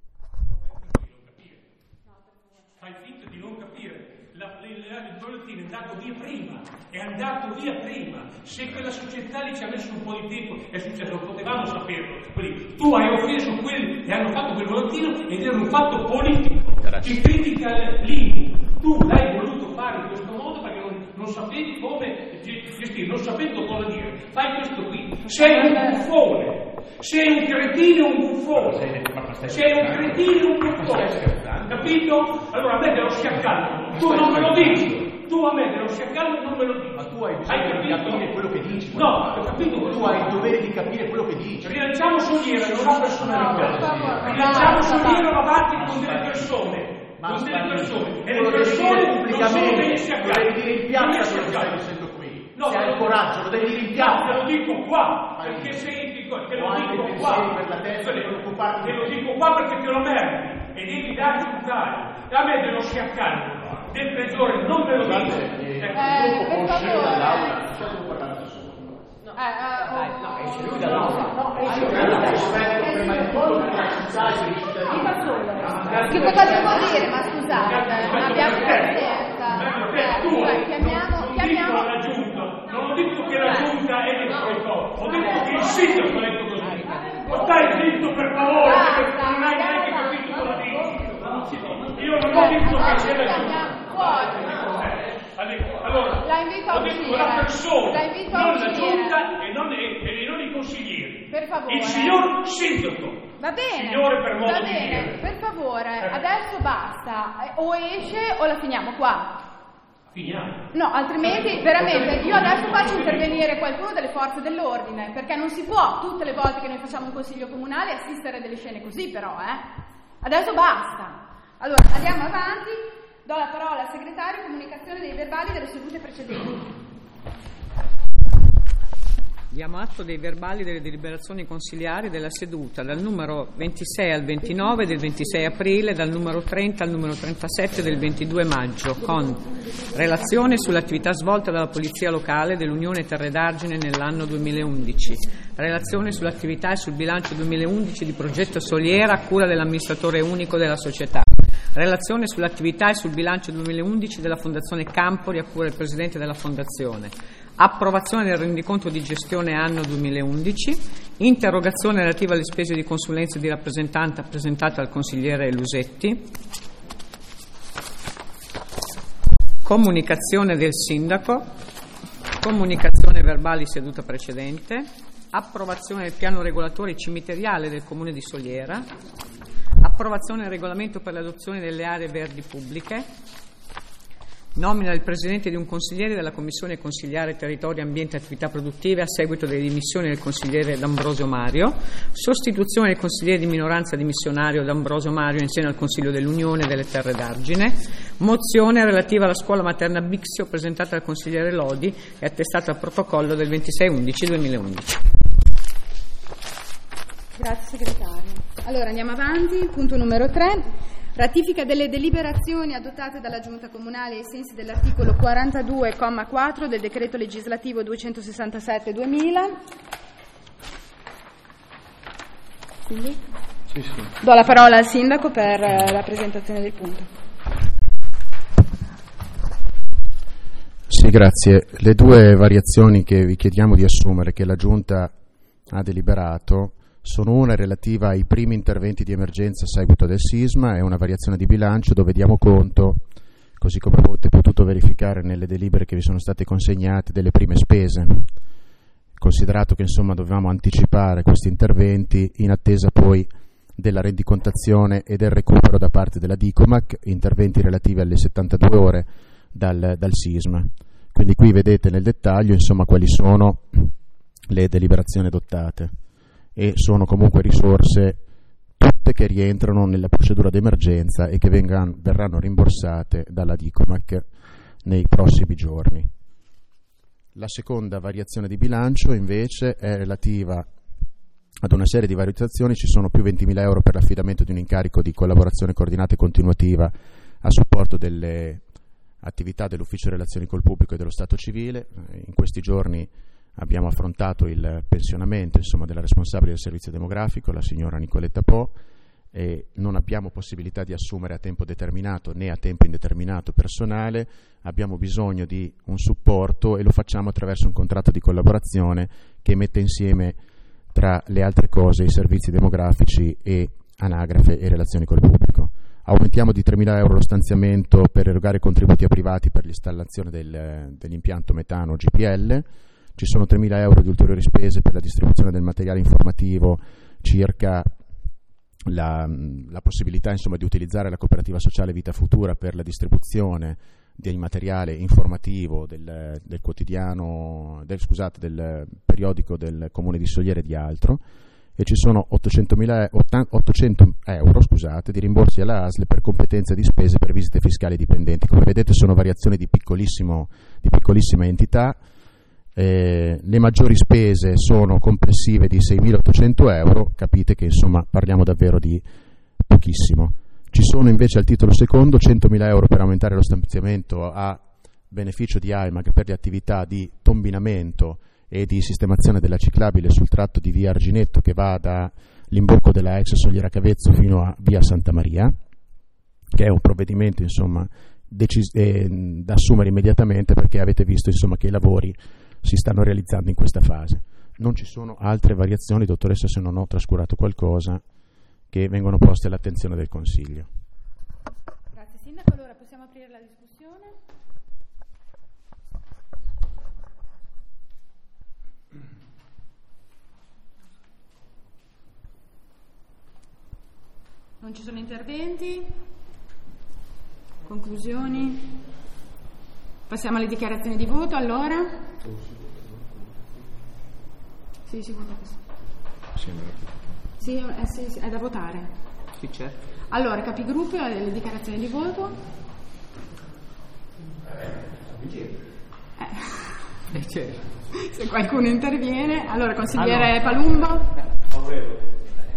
Fai finta di non capire. Il volantino è andato via prima. È andato via prima. Se quella società lì ci ha messo un po' di tempo, è successo, potevamo saperlo. Quindi, tu hai offeso quelli che hanno fatto quel volantino ed era un fatto politico. Ti critica lì. Tu l'hai voluto fare in questo modo perché non sapevi come gestire, non sapendo cosa dire. Fai questo qui. Sei un buffone. Sei un cretino e un buffone. Sei un cretino e un buffone. Capito? Allora a me dello sciacallo. Tu non me lo dici. Tu a me dello sciacallo non me lo dici.
Ma tu hai bisogno di capire quello che dici.
No, ho capito.
Tu hai il dovere di capire quello che dici.
Rilanciamo Soliera, non ho personalità. Rilanciamo Soliera avanti con delle persone. Con delle persone. E le persone non sono degli sciacalli.
Lo devi dire in piazza quello che stai dicendo qui.
No,
se hai il coraggio, lo devi dire in piazza.
Te lo dico qua, perché sei te lo dico qua. Te lo dico qua perché te lo meriti. E devi darci un taglio. A me dello sciacallo del peggiore non me lo dico.
Per favore.
Esce lui dall'aula. Prima di tutto per la città e per i cittadini.
Che cosa devo dire? Ma scusate, abbiamo pazienza. Chiamiamo
la giunta. Non ho detto che la giunta è del protocolo. Ho detto che il sindaco ha detto così. Ma stai zitto per favore, perché non hai neanche capito cosa dici. Io non ho detto che c'è la giunta. Allora,
la invito a
ho detto
uscire.
la persona, non la
uscire.
giunta e non i consiglieri.
Per favore.
Il signor sindaco.
Va bene.
Signore, per modo
va
di
bene,
dire.
per favore, adesso basta. O esce o la finiamo qua.
Finiamo.
No, altrimenti veramente io adesso faccio intervenire qualcuno delle forze dell'ordine, perché non si può tutte le volte che noi facciamo un consiglio comunale assistere a delle scene così, però, Adesso basta. Allora, andiamo avanti. Do la parola al segretario, comunicazione dei verbali delle sedute precedenti.
Diamo atto dei verbali delle deliberazioni consiliari della seduta dal numero 26 al 29 del 26 aprile, dal numero 30 al numero 37 del 22 maggio, con relazione sull'attività svolta dalla Polizia Locale dell'Unione Terre d'Argine nell'anno 2011, relazione sull'attività e sul bilancio 2011 di Progetto Soliera a cura dell'amministratore unico della società, relazione sull'attività e sul bilancio 2011 della Fondazione Campori a cura del Presidente della Fondazione, approvazione del rendiconto di gestione anno 2011, interrogazione relativa alle spese di consulenza e di rappresentanza presentata al consigliere Lusetti, comunicazione del sindaco, comunicazione verbali seduta precedente, approvazione del piano regolatore cimiteriale del Comune di Soliera, approvazione del regolamento per l'adozione delle aree verdi pubbliche, Nomina del Presidente e di un consigliere della Commissione Consiliare Territorio, Ambiente e Attività Produttive a seguito delle dimissioni del consigliere D'Ambrosio Mario. Sostituzione del consigliere di minoranza dimissionario D'Ambrosio Mario in seno al Consiglio dell'Unione delle Terre d'Argine. Mozione relativa alla scuola materna Bixio presentata dal consigliere Lodi e attestata al protocollo del 26/11/2011.
Grazie segretario. Allora andiamo avanti, punto numero 3. Ratifica delle deliberazioni adottate dalla Giunta Comunale ai sensi dell'articolo 42,4 del decreto legislativo 267/2000. Quindi do la parola al Sindaco per la presentazione del punto.
Sì, grazie. Le due variazioni che vi chiediamo di assumere, che la Giunta ha deliberato, sono una relativa ai primi interventi di emergenza a seguito del sisma e una variazione di bilancio dove diamo conto, così come avete potuto verificare nelle delibere che vi sono state consegnate, delle prime spese, considerato che insomma dovevamo anticipare questi interventi in attesa poi della rendicontazione e del recupero da parte della Dicomac, interventi relativi alle 72 ore dal sisma. Quindi qui vedete nel dettaglio insomma quali sono le deliberazioni adottate, e sono comunque risorse tutte che rientrano nella procedura d'emergenza e che verranno rimborsate dalla Dicomac nei prossimi giorni. La seconda variazione di bilancio invece è relativa ad una serie di valutazioni. Ci sono più 20.000 euro per l'affidamento di un incarico di collaborazione coordinata e continuativa a supporto delle attività dell'Ufficio Relazioni col Pubblico e dello Stato Civile. In questi giorni abbiamo affrontato il pensionamento della responsabile del servizio demografico, la signora Nicoletta Po, e non abbiamo possibilità di assumere a tempo determinato né a tempo indeterminato personale. Abbiamo bisogno di un supporto e lo facciamo attraverso un contratto di collaborazione che mette insieme, tra le altre cose, i servizi demografici e anagrafe e relazioni col pubblico. Aumentiamo di 3.000 euro lo stanziamento per erogare contributi a privati per l'installazione dell'impianto metano GPL. Ci sono 3.000 euro di ulteriori spese per la distribuzione del materiale informativo circa la possibilità di utilizzare la cooperativa sociale Vita Futura per la distribuzione del materiale informativo del periodico del Comune di Sogliere e di altro, e ci sono 800 euro di rimborsi alla ASL per competenze di spese per visite fiscali ai dipendenti. Come vedete sono variazioni di piccolissima entità. Le maggiori spese sono complessive di 6.800 euro, capite che insomma parliamo davvero di pochissimo. Ci sono invece al titolo secondo 100.000 euro per aumentare lo stanziamento a beneficio di AIMAG per le attività di tombinamento e di sistemazione della ciclabile sul tratto di via Arginetto che va dall'imbocco della ex Sogliera Cavezzo fino a via Santa Maria, che è un provvedimento da assumere immediatamente, perché avete visto che i lavori si stanno realizzando in questa fase. Non ci sono altre variazioni, dottoressa, se non ho trascurato qualcosa, che vengono poste all'attenzione del Consiglio.
Grazie Sindaco, allora possiamo aprire la discussione. Non ci sono interventi? Conclusioni? Passiamo alle dichiarazioni di voto, allora? Sì, è da votare.
Sì, certo.
Allora, capigruppo, le dichiarazioni di voto.
Certo.
Se qualcuno interviene. Allora, consigliere Palumbo.
Favorevole.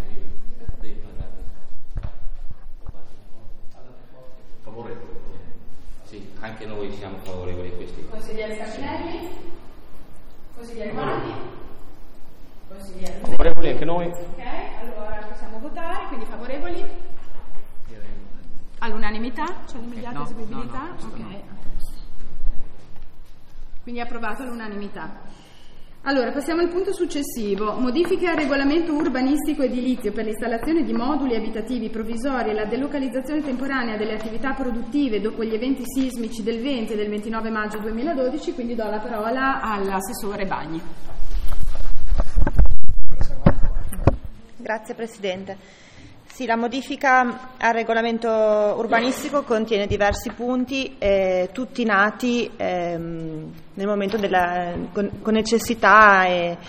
Sì, anche noi siamo favorevoli a questi.
Consigliere Scacinelli? Consigliere Guardi? Consigliere
favorevoli anche noi.
Ok, allora possiamo votare, quindi favorevoli? All'unanimità? C'è l'immediata eseguibilità? Ok. Quindi è approvato all'unanimità. Allora, passiamo al punto successivo. Modifica al regolamento urbanistico edilizio per l'installazione di moduli abitativi provvisori e la delocalizzazione temporanea delle attività produttive dopo gli eventi sismici del 20 e del 29 maggio 2012, quindi do la parola all'assessore Bagni.
Grazie Presidente. Sì, la modifica al regolamento urbanistico contiene diversi punti, tutti nati nel momento con necessità e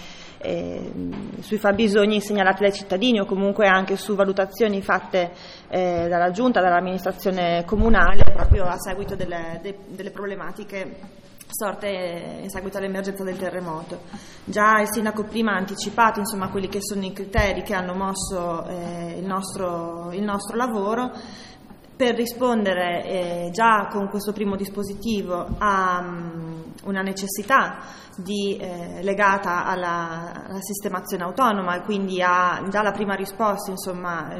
sui fabbisogni segnalati dai cittadini, o comunque anche su valutazioni fatte dalla Giunta, dall'amministrazione comunale, proprio a seguito delle problematiche sorte in seguito all'emergenza del terremoto. Già il sindaco prima ha anticipato, insomma, quelli che sono i criteri che hanno mosso il nostro lavoro per rispondere già con questo primo dispositivo a una necessità legata alla sistemazione autonoma, e quindi già la prima risposta, insomma,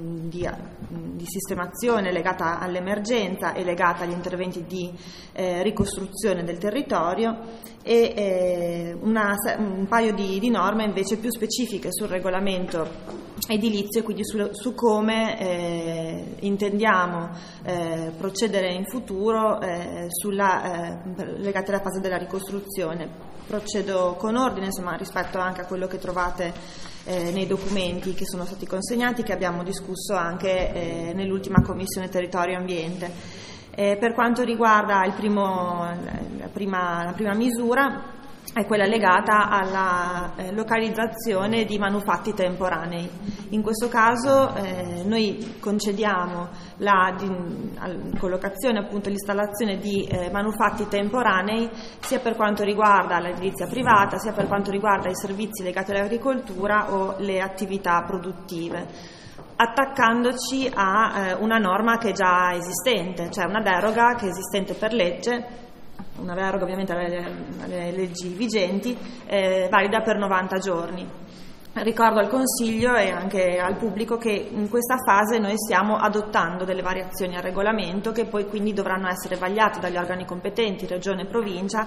di sistemazione legata all'emergenza e legata agli interventi di ricostruzione del territorio, e un paio di norme invece più specifiche sul regolamento edilizio, quindi su come intendiamo procedere in futuro legate alla fase della ricostruzione. Procedo con ordine, insomma, rispetto anche a quello che trovate nei documenti che sono stati consegnati, che abbiamo discusso anche nell'ultima Commissione Territorio e Ambiente. Per quanto riguarda la prima misura, è quella legata alla localizzazione di manufatti temporanei. In questo caso noi concediamo la collocazione, appunto l'installazione di manufatti temporanei sia per quanto riguarda l'edilizia privata, sia per quanto riguarda i servizi legati all'agricoltura o le attività produttive, attaccandoci a una norma che è già esistente, cioè una deroga che è esistente per legge, una deroga ovviamente alle leggi vigenti, valida per 90 giorni. Ricordo al Consiglio e anche al pubblico che in questa fase noi stiamo adottando delle variazioni al regolamento, che poi quindi dovranno essere vagliate dagli organi competenti, Regione e Provincia,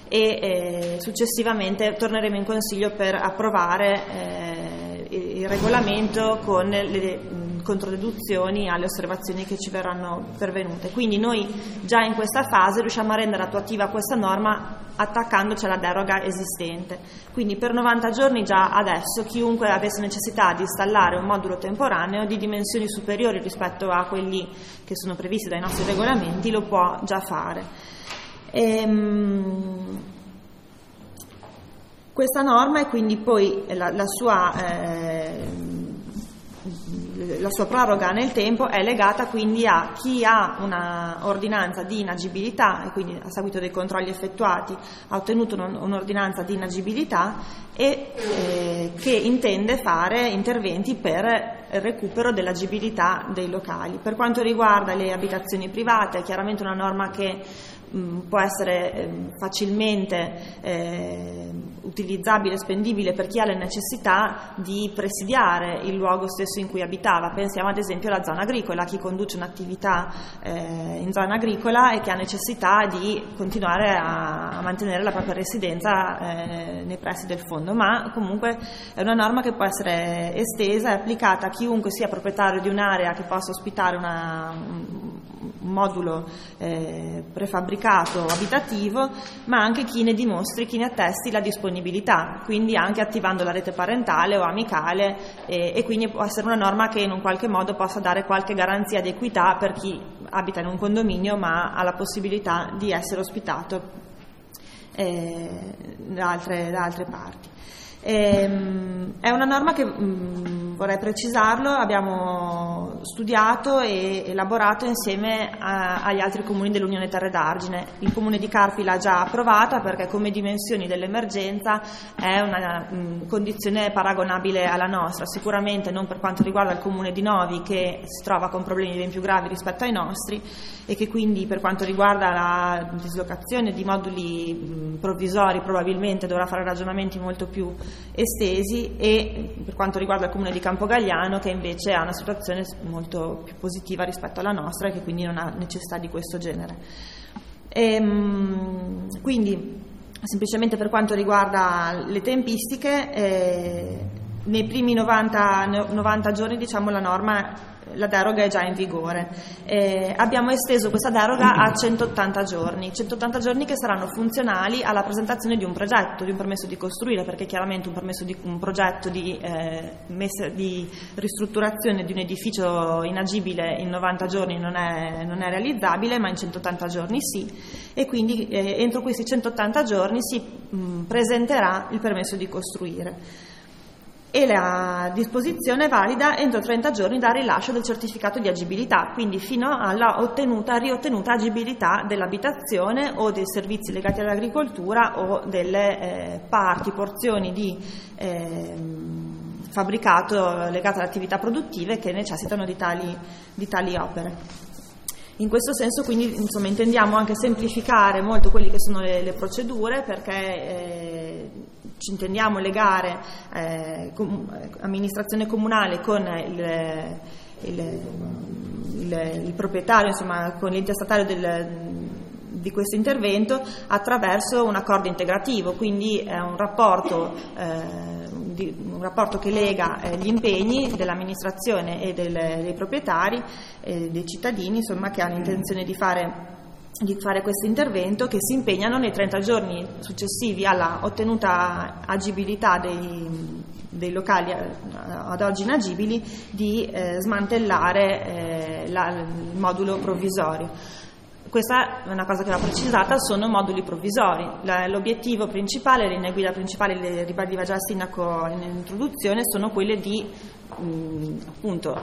e successivamente torneremo in Consiglio per approvare il regolamento con le controdeduzioni alle osservazioni che ci verranno pervenute. Quindi noi già in questa fase riusciamo a rendere attuativa questa norma attaccandoci alla deroga esistente. Quindi per 90 giorni già adesso chiunque avesse necessità di installare un modulo temporaneo di dimensioni superiori rispetto a quelli che sono previsti dai nostri regolamenti lo può già fare. Questa norma e quindi poi la sua proroga nel tempo è legata quindi a chi ha una ordinanza di inagibilità, e quindi a seguito dei controlli effettuati ha ottenuto un'ordinanza di inagibilità e che intende fare interventi per il recupero dell'agibilità dei locali. Per quanto riguarda le abitazioni private, è chiaramente una norma che può essere facilmente utilizzabile, spendibile per chi ha la necessità di presidiare il luogo stesso in cui abitava. Pensiamo ad esempio alla zona agricola, chi conduce un'attività in zona agricola e che ha necessità di continuare a mantenere la propria residenza nei pressi del fondo, ma comunque è una norma che può essere estesa e applicata a chiunque sia proprietario di un'area che possa ospitare un modulo prefabbricato abitativo, ma anche chi ne dimostri, chi ne attesti la disponibilità, quindi anche attivando la rete parentale o amicale, e quindi può essere una norma che in un qualche modo possa dare qualche garanzia di equità per chi abita in un condominio ma ha la possibilità di essere ospitato da altre parti. È una norma che, vorrei precisarlo, abbiamo studiato e elaborato insieme agli altri comuni dell'Unione Terre d'Argine. Il comune di Carpi l'ha già approvata perché come dimensioni dell'emergenza è una condizione paragonabile alla nostra, sicuramente non per quanto riguarda il comune di Novi, che si trova con problemi ben più gravi rispetto ai nostri e che quindi per quanto riguarda la dislocazione di moduli provvisori probabilmente dovrà fare ragionamenti molto più estesi, e per quanto riguarda il comune di Campogagliano, che invece ha una situazione molto più positiva rispetto alla nostra e che quindi non ha necessità di questo genere. Quindi semplicemente per quanto riguarda le tempistiche, nei primi 90 giorni, diciamo, la deroga è già in vigore. Abbiamo esteso questa deroga a 180 giorni che saranno funzionali alla presentazione di un progetto, di un permesso di costruire, perché chiaramente un progetto di ristrutturazione di un edificio inagibile in 90 giorni non è realizzabile, ma in 180 giorni sì, e quindi entro questi 180 giorni si presenterà il permesso di costruire. E la disposizione è valida entro 30 giorni dal rilascio del certificato di agibilità, quindi fino alla riottenuta agibilità dell'abitazione o dei servizi legati all'agricoltura o delle porzioni di fabbricato legate alle attività produttive che necessitano di tali opere. In questo senso, quindi, insomma, intendiamo anche semplificare molto quelle che sono le procedure, perché ci intendiamo legare amministrazione comunale con il proprietario, insomma, con l'ente statale di questo intervento attraverso un accordo integrativo, quindi è un rapporto che lega gli impegni dell'amministrazione e dei proprietari, dei cittadini, insomma, che hanno intenzione di fare questo intervento, che si impegnano nei 30 giorni successivi alla ottenuta agibilità dei locali ad oggi inagibili di smantellare il modulo provvisorio. Questa è una cosa che va precisata, sono moduli provvisori. L'obiettivo principale, le linee guida principali, le ribadiva già il sindaco in introduzione, sono quelle di appunto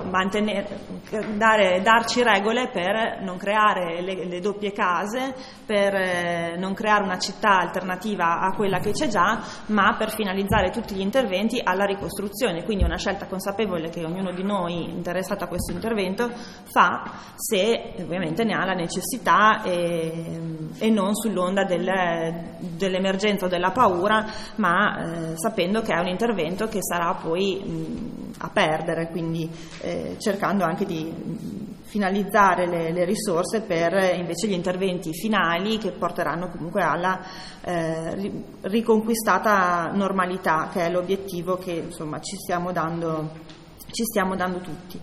darci regole per non creare le doppie case, per non creare una città alternativa a quella che c'è già, ma per finalizzare tutti gli interventi alla ricostruzione. Quindi è una scelta consapevole che ognuno di noi interessato a questo intervento fa, se ovviamente ne ha la necessità e non sull'onda dell'emergenza o della paura, ma sapendo che è un intervento che sarà poi a perdere, quindi cercando anche di finalizzare le risorse per invece gli interventi finali che porteranno comunque alla riconquistata normalità, che è l'obiettivo che, insomma, ci stiamo dando tutti.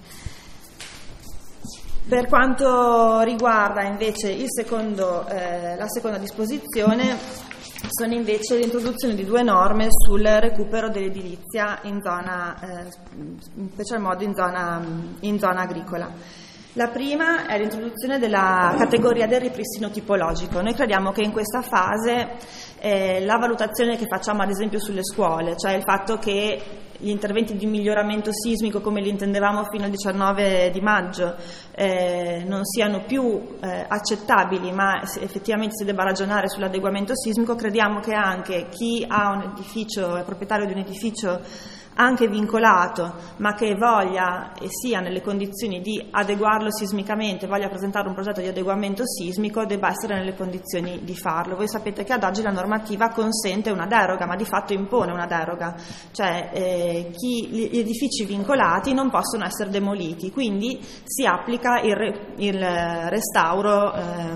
Per quanto riguarda invece la seconda disposizione, sono invece l'introduzione di 2 norme sul recupero dell'edilizia in special modo in zona agricola. La prima è l'introduzione della categoria del ripristino tipologico. Noi crediamo che in questa fase la valutazione che facciamo ad esempio sulle scuole, cioè il fatto che gli interventi di miglioramento sismico come li intendevamo fino al 19 di maggio non siano più accettabili, ma effettivamente si debba ragionare sull'adeguamento sismico. Crediamo che anche chi ha un edificio, è proprietario di un edificio anche vincolato, ma che voglia e sia nelle condizioni di adeguarlo sismicamente, voglia presentare un progetto di adeguamento sismico, debba essere nelle condizioni di farlo. Voi sapete che ad oggi la normativa consente una deroga, ma di fatto impone una deroga, cioè gli edifici vincolati non possono essere demoliti, quindi si applica il restauro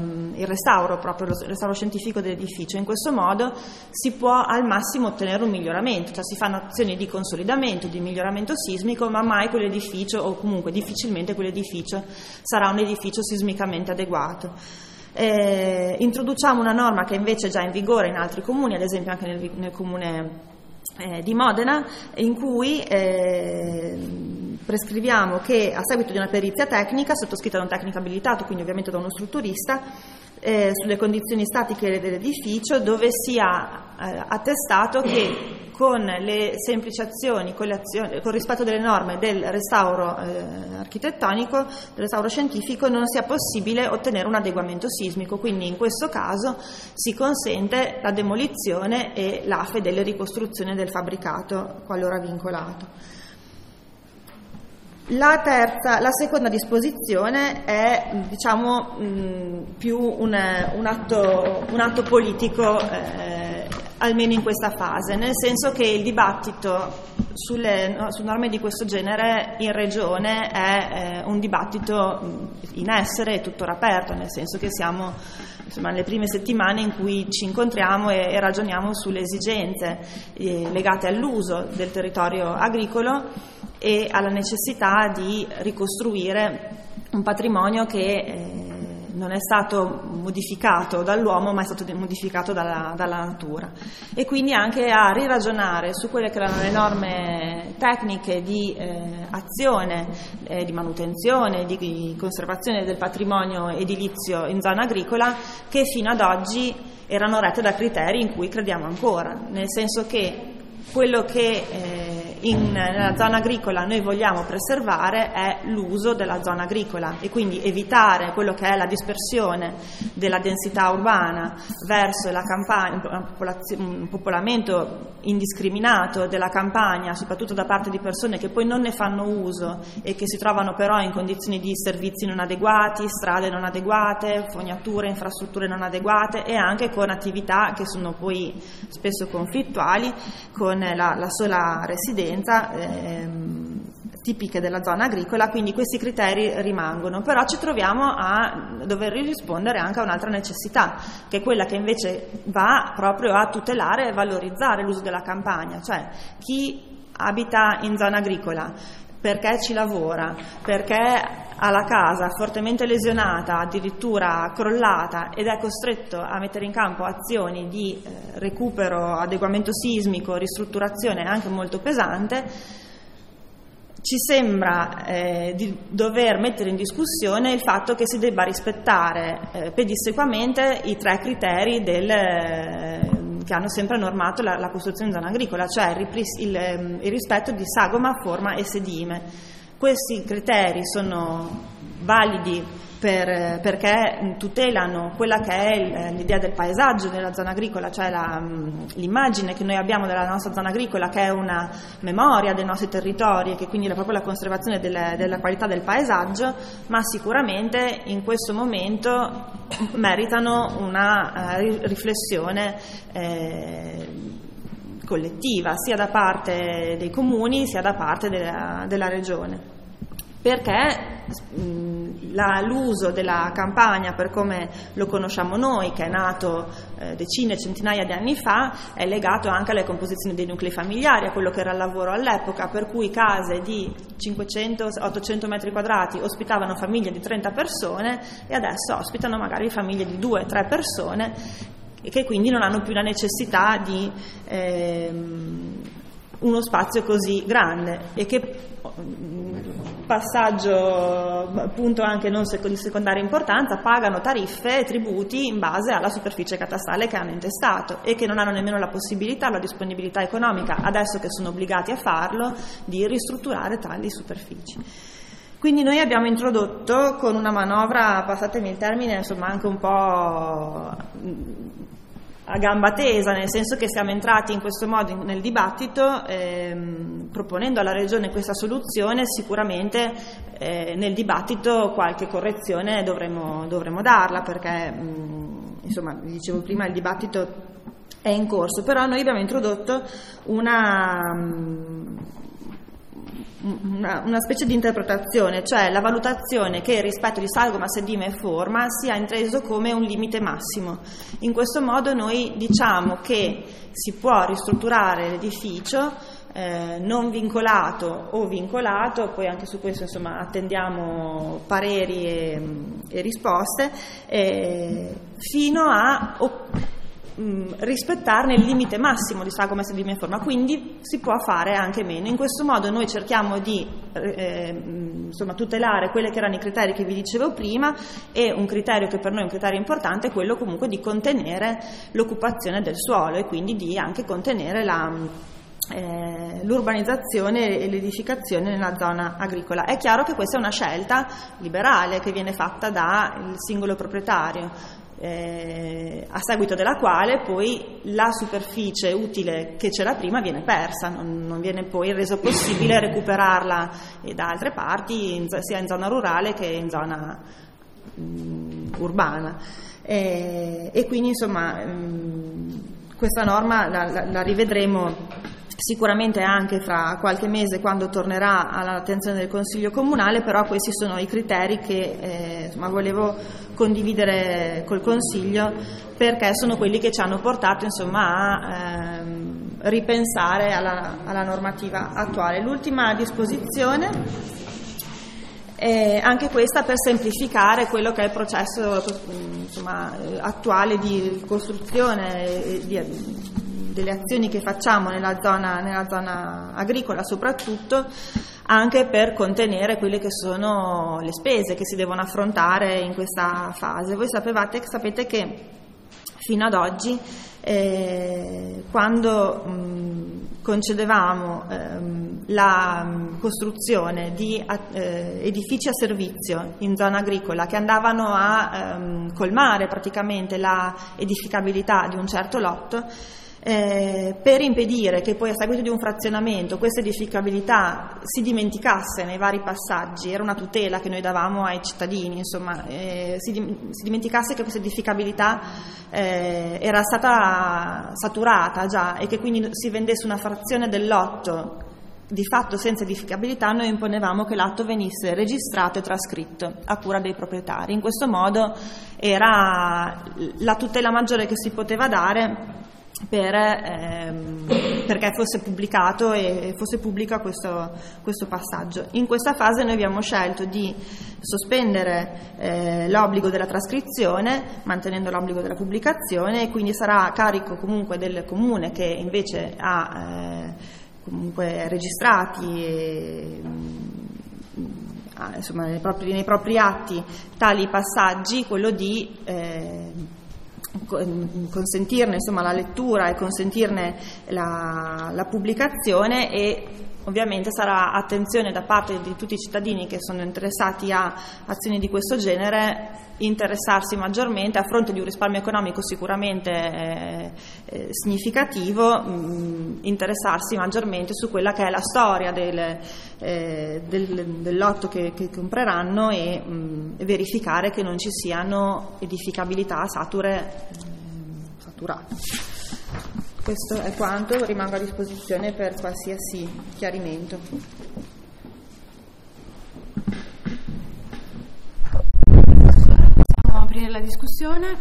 scientifico dell'edificio. In questo modo si può al massimo ottenere un miglioramento, cioè si fanno azioni di consolidamento, di miglioramento sismico, ma mai quell'edificio, o comunque difficilmente quell'edificio, sarà un edificio sismicamente adeguato. Introduciamo una norma che invece è già in vigore in altri comuni, ad esempio anche nel comune di Modena, in cui prescriviamo che a seguito di una perizia tecnica sottoscritta da un tecnico abilitato, quindi ovviamente da uno strutturista, sulle condizioni statiche dell'edificio, dove sia attestato che con le semplici azioni, con rispetto delle norme del restauro architettonico, del restauro scientifico, non sia possibile ottenere un adeguamento sismico. Quindi in questo caso si consente la demolizione e la fedele ricostruzione del fabbricato qualora vincolato. La seconda disposizione è, diciamo, più un atto politico almeno in questa fase, nel senso che il dibattito su norme di questo genere in Regione è un dibattito in essere e tuttora aperto, nel senso che siamo nelle prime settimane in cui ci incontriamo e ragioniamo sulle esigenze legate all'uso del territorio agricolo e alla necessità di ricostruire un patrimonio che non è stato modificato dall'uomo, ma è stato modificato dalla natura, e quindi anche a riragionare su quelle che erano le norme tecniche di azione, di manutenzione, di conservazione del patrimonio edilizio in zona agricola, che fino ad oggi erano rette da criteri in cui crediamo ancora, nel senso che quello che nella zona agricola noi vogliamo preservare è l'uso della zona agricola, e quindi evitare quello che è la dispersione della densità urbana verso la campagna, un popolamento indiscriminato della campagna, soprattutto da parte di persone che poi non ne fanno uso e che si trovano però in condizioni di servizi non adeguati, strade non adeguate, fognature, infrastrutture non adeguate, e anche con attività che sono poi spesso conflittuali con la sola residenza tipiche della zona agricola. Quindi questi criteri rimangono, però ci troviamo a dover rispondere anche a un'altra necessità, che è quella che invece va proprio a tutelare e valorizzare l'uso della campagna, cioè chi abita in zona agricola perché ci lavora, perché ha la casa fortemente lesionata, addirittura crollata, ed è costretto a mettere in campo azioni di recupero, adeguamento sismico, ristrutturazione anche molto pesante, ci sembra di dover mettere in discussione il fatto che si debba rispettare pedissequamente i 3 criteri che hanno sempre normato la costruzione in zona agricola, cioè il rispetto di sagoma, forma e sedime. Questi criteri sono validi perché tutelano quella che è l'idea del paesaggio della zona agricola, cioè l'immagine che noi abbiamo della nostra zona agricola, che è una memoria dei nostri territori, e che quindi è proprio la conservazione della qualità del paesaggio, ma sicuramente in questo momento meritano una riflessione collettiva, sia da parte dei comuni sia da parte della regione, perché l'uso della campagna per come lo conosciamo noi, che è nato decine, centinaia di anni fa, è legato anche alle composizioni dei nuclei familiari, a quello che era il lavoro all'epoca, per cui case di 500-800 metri quadrati ospitavano famiglie di 30 persone e adesso ospitano magari famiglie di 2-3 persone, e che quindi non hanno più la necessità di uno spazio così grande, e che passaggio appunto anche non di secondaria importanza, pagano tariffe e tributi in base alla superficie catastale che hanno intestato, e che non hanno nemmeno la possibilità, la disponibilità economica, adesso che sono obbligati a farlo, di ristrutturare tali superfici. Quindi noi abbiamo introdotto con una manovra, passatemi il termine, insomma anche un po' a gamba tesa, nel senso che siamo entrati in questo modo nel dibattito proponendo alla Regione questa soluzione. Sicuramente nel dibattito qualche correzione dovremo darla, perché insomma, vi dicevo prima, il dibattito è in corso, però noi abbiamo introdotto una specie di interpretazione, cioè la valutazione che il rispetto di sagoma, sedime e forma sia inteso come un limite massimo. In questo modo noi diciamo che si può ristrutturare l'edificio non vincolato o vincolato, poi anche su questo insomma attendiamo pareri e risposte, fino a rispettarne il limite massimo di sagoma, sedime e forma, quindi si può fare anche meno. In questo modo noi cerchiamo di tutelare quelli che erano i criteri che vi dicevo prima, e un criterio che per noi è un criterio importante è quello comunque di contenere l'occupazione del suolo, e quindi di anche contenere l'urbanizzazione e l'edificazione nella zona agricola. È chiaro che questa è una scelta liberale che viene fatta dal singolo proprietario, a seguito della quale poi la superficie utile che c'era prima viene persa, non viene poi reso possibile recuperarla da altre parti, sia in zona rurale che in zona urbana. E quindi insomma questa norma la rivedremo sicuramente anche fra qualche mese, quando tornerà all'attenzione del Consiglio Comunale, però questi sono i criteri che volevo condividere col Consiglio, perché sono quelli che ci hanno portato a ripensare alla normativa attuale. L'ultima disposizione, anche questa per semplificare quello che è il processo attuale di costruzione delle azioni che facciamo nella zona agricola, soprattutto anche per contenere quelle che sono le spese che si devono affrontare in questa fase. Voi sapete che fino ad oggi, quando concedevamo la costruzione di edifici a servizio in zona agricola che andavano a colmare praticamente la edificabilità di un certo lotto, per impedire che poi a seguito di un frazionamento questa edificabilità si dimenticasse nei vari passaggi, era una tutela che noi davamo ai cittadini, si dimenticasse che questa edificabilità era stata saturata già, e che quindi si vendesse una frazione del lotto di fatto senza edificabilità. Noi imponevamo che l'atto venisse registrato e trascritto a cura dei proprietari. In questo modo era la tutela maggiore che si poteva dare perché fosse pubblicato e fosse pubblica questo passaggio. In questa fase noi abbiamo scelto di sospendere l'obbligo della trascrizione, mantenendo l'obbligo della pubblicazione, e quindi sarà a carico comunque del comune, che invece ha comunque registrati nei propri atti tali passaggi, quello di consentirne la lettura e consentirne la pubblicazione, e ovviamente sarà attenzione da parte di tutti i cittadini che sono interessati a azioni di questo genere interessarsi maggiormente, a fronte di un risparmio economico sicuramente significativo, interessarsi maggiormente su quella che è la storia del lotto che compreranno, e verificare che non ci siano edificabilità saturate. Questo è quanto, rimango a disposizione per qualsiasi chiarimento.
Possiamo aprire la discussione.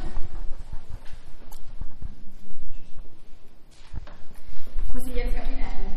Consigliere Capinelli.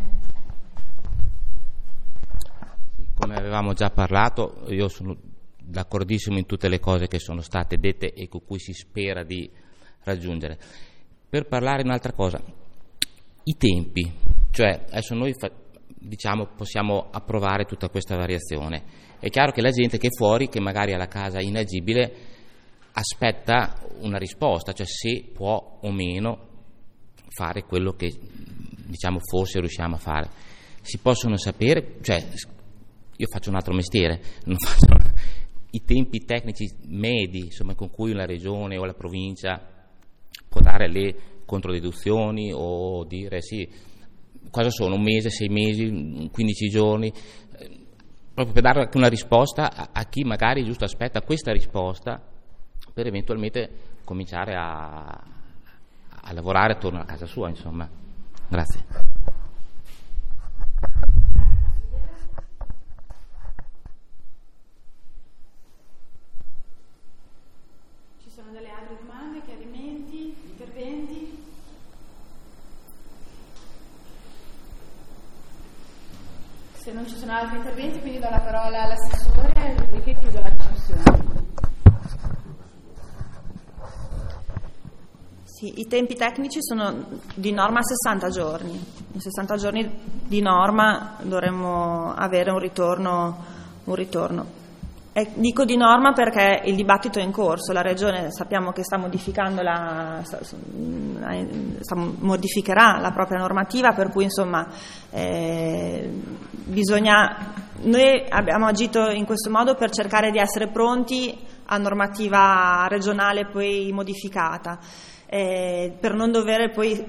Come avevamo già parlato, io sono d'accordissimo in tutte le cose che sono state dette e con cui si spera di raggiungere. Per parlare di un'altra cosa, i tempi, cioè adesso noi possiamo approvare tutta questa variazione. È chiaro che la gente che è fuori, che magari ha la casa inagibile, aspetta una risposta, cioè se può o meno fare quello che forse riusciamo a fare. Si possono sapere, cioè io faccio un altro mestiere, non faccio i tempi tecnici medi, con cui la regione o la provincia può dare le controdeduzioni, o dire sì, cosa sono, un mese, 6 mesi, 15 giorni, proprio per dare anche una risposta a chi magari giusto aspetta questa risposta per eventualmente cominciare a lavorare attorno a casa sua, Grazie.
Ci sono delle altre domande, chiarimenti, interventi? Se non ci sono altri interventi, quindi do la parola all'assessore, dopodiché chiudo la discussione.
Sì, i tempi tecnici sono di norma 60 giorni. In 60 giorni di norma dovremmo avere un ritorno. Dico di norma perché il dibattito è in corso. La Regione sappiamo che sta modificando modificherà la propria normativa, per cui noi abbiamo agito in questo modo per cercare di essere pronti a normativa regionale poi modificata, per non dover poi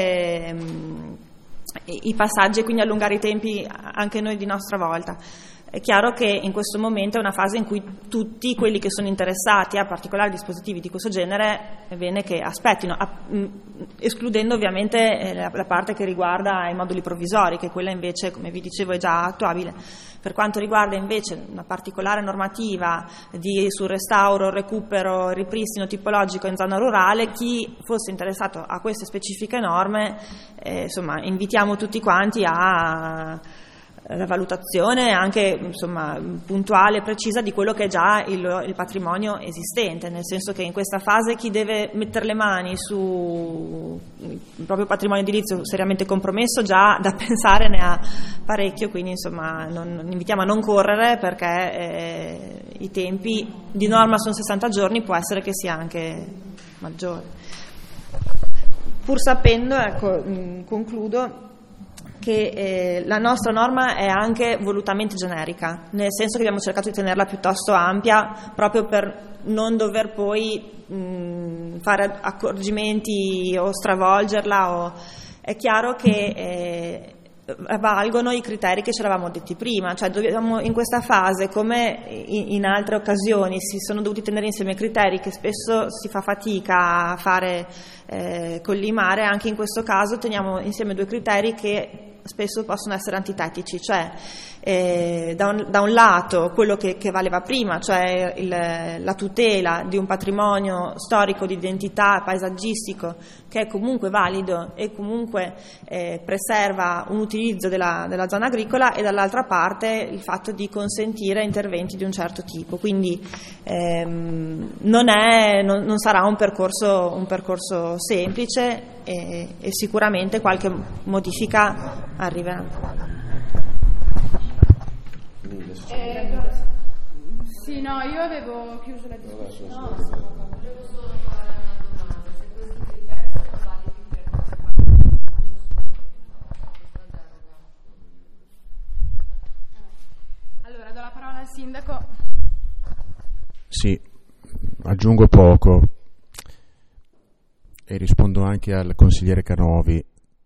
seguire i passaggi e quindi allungare i tempi anche noi di nostra volta. È chiaro che in questo momento è una fase in cui tutti quelli che sono interessati a particolari dispositivi di questo genere è bene che aspettino, escludendo ovviamente la parte che riguarda i moduli provvisori, che quella invece, come vi dicevo, è già attuabile. Per quanto riguarda invece una particolare normativa sul restauro, recupero, ripristino tipologico in zona rurale, chi fosse interessato a queste specifiche norme, insomma, invitiamo tutti quanti a la valutazione anche, insomma, puntuale e precisa di quello che è già il patrimonio esistente, nel senso che in questa fase chi deve mettere le mani su il proprio patrimonio edilizio seriamente compromesso già da pensare ne ha parecchio, quindi insomma invitiamo a non correre, perché i tempi di norma sono 60 giorni, può essere che sia anche maggiore. Pur sapendo, ecco, concludo, che la nostra norma è anche volutamente generica, nel senso che abbiamo cercato di tenerla piuttosto ampia, proprio per non dover poi fare accorgimenti o stravolgerla. È chiaro che valgono i criteri che ci eravamo detti prima, cioè dobbiamo in questa fase, come in altre occasioni, si sono dovuti tenere insieme criteri che spesso si fa fatica a fare collimare. Anche in questo caso teniamo insieme due criteri che spesso possono essere antitetici, cioè da un lato quello che valeva prima, cioè la tutela di un patrimonio storico di identità paesaggistico che è comunque valido e comunque preserva un utilizzo della zona agricola, e dall'altra parte il fatto di consentire interventi di un certo tipo. Quindi non sarà un percorso semplice, e sicuramente qualche modifica arriverà.
Sì, no, io avevo chiuso la discussione. Allora, do la parola al sindaco.
Sì, aggiungo poco e rispondo anche al consigliere Canovi.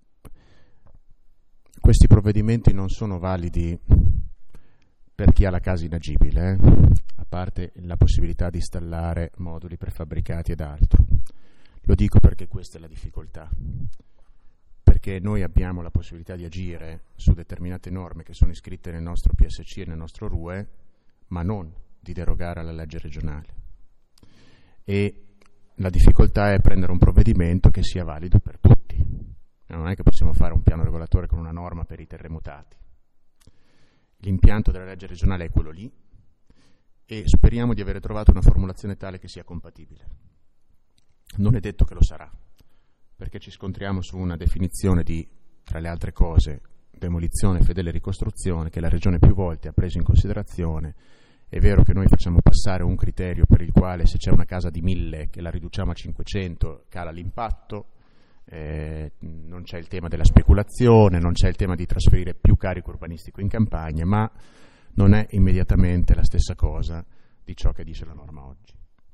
Questi provvedimenti non sono validi per chi ha la casa inagibile, a parte la possibilità di installare moduli prefabbricati ed altro. Lo dico perché questa è la difficoltà, perché noi abbiamo la possibilità di agire su determinate norme che sono iscritte nel nostro PSC e nel nostro RUE, ma non di derogare alla legge regionale. E la difficoltà è prendere un provvedimento che sia valido per tutti. Non è che possiamo fare un piano regolatore con una norma per i terremotati. L'impianto della legge regionale è quello lì, e speriamo di avere trovato una formulazione tale che sia compatibile. Non è detto che lo sarà, perché ci scontriamo su una definizione di, tra le altre cose, demolizione e fedele ricostruzione, che la Regione più volte ha preso in considerazione. È vero che noi facciamo passare un criterio per il quale se c'è una casa di 1000 che la riduciamo a 500 cala l'impatto, non c'è il tema della speculazione, non c'è il tema di trasferire più carico urbanistico in campagna, ma non è immediatamente la stessa cosa di ciò che dice la norma oggi.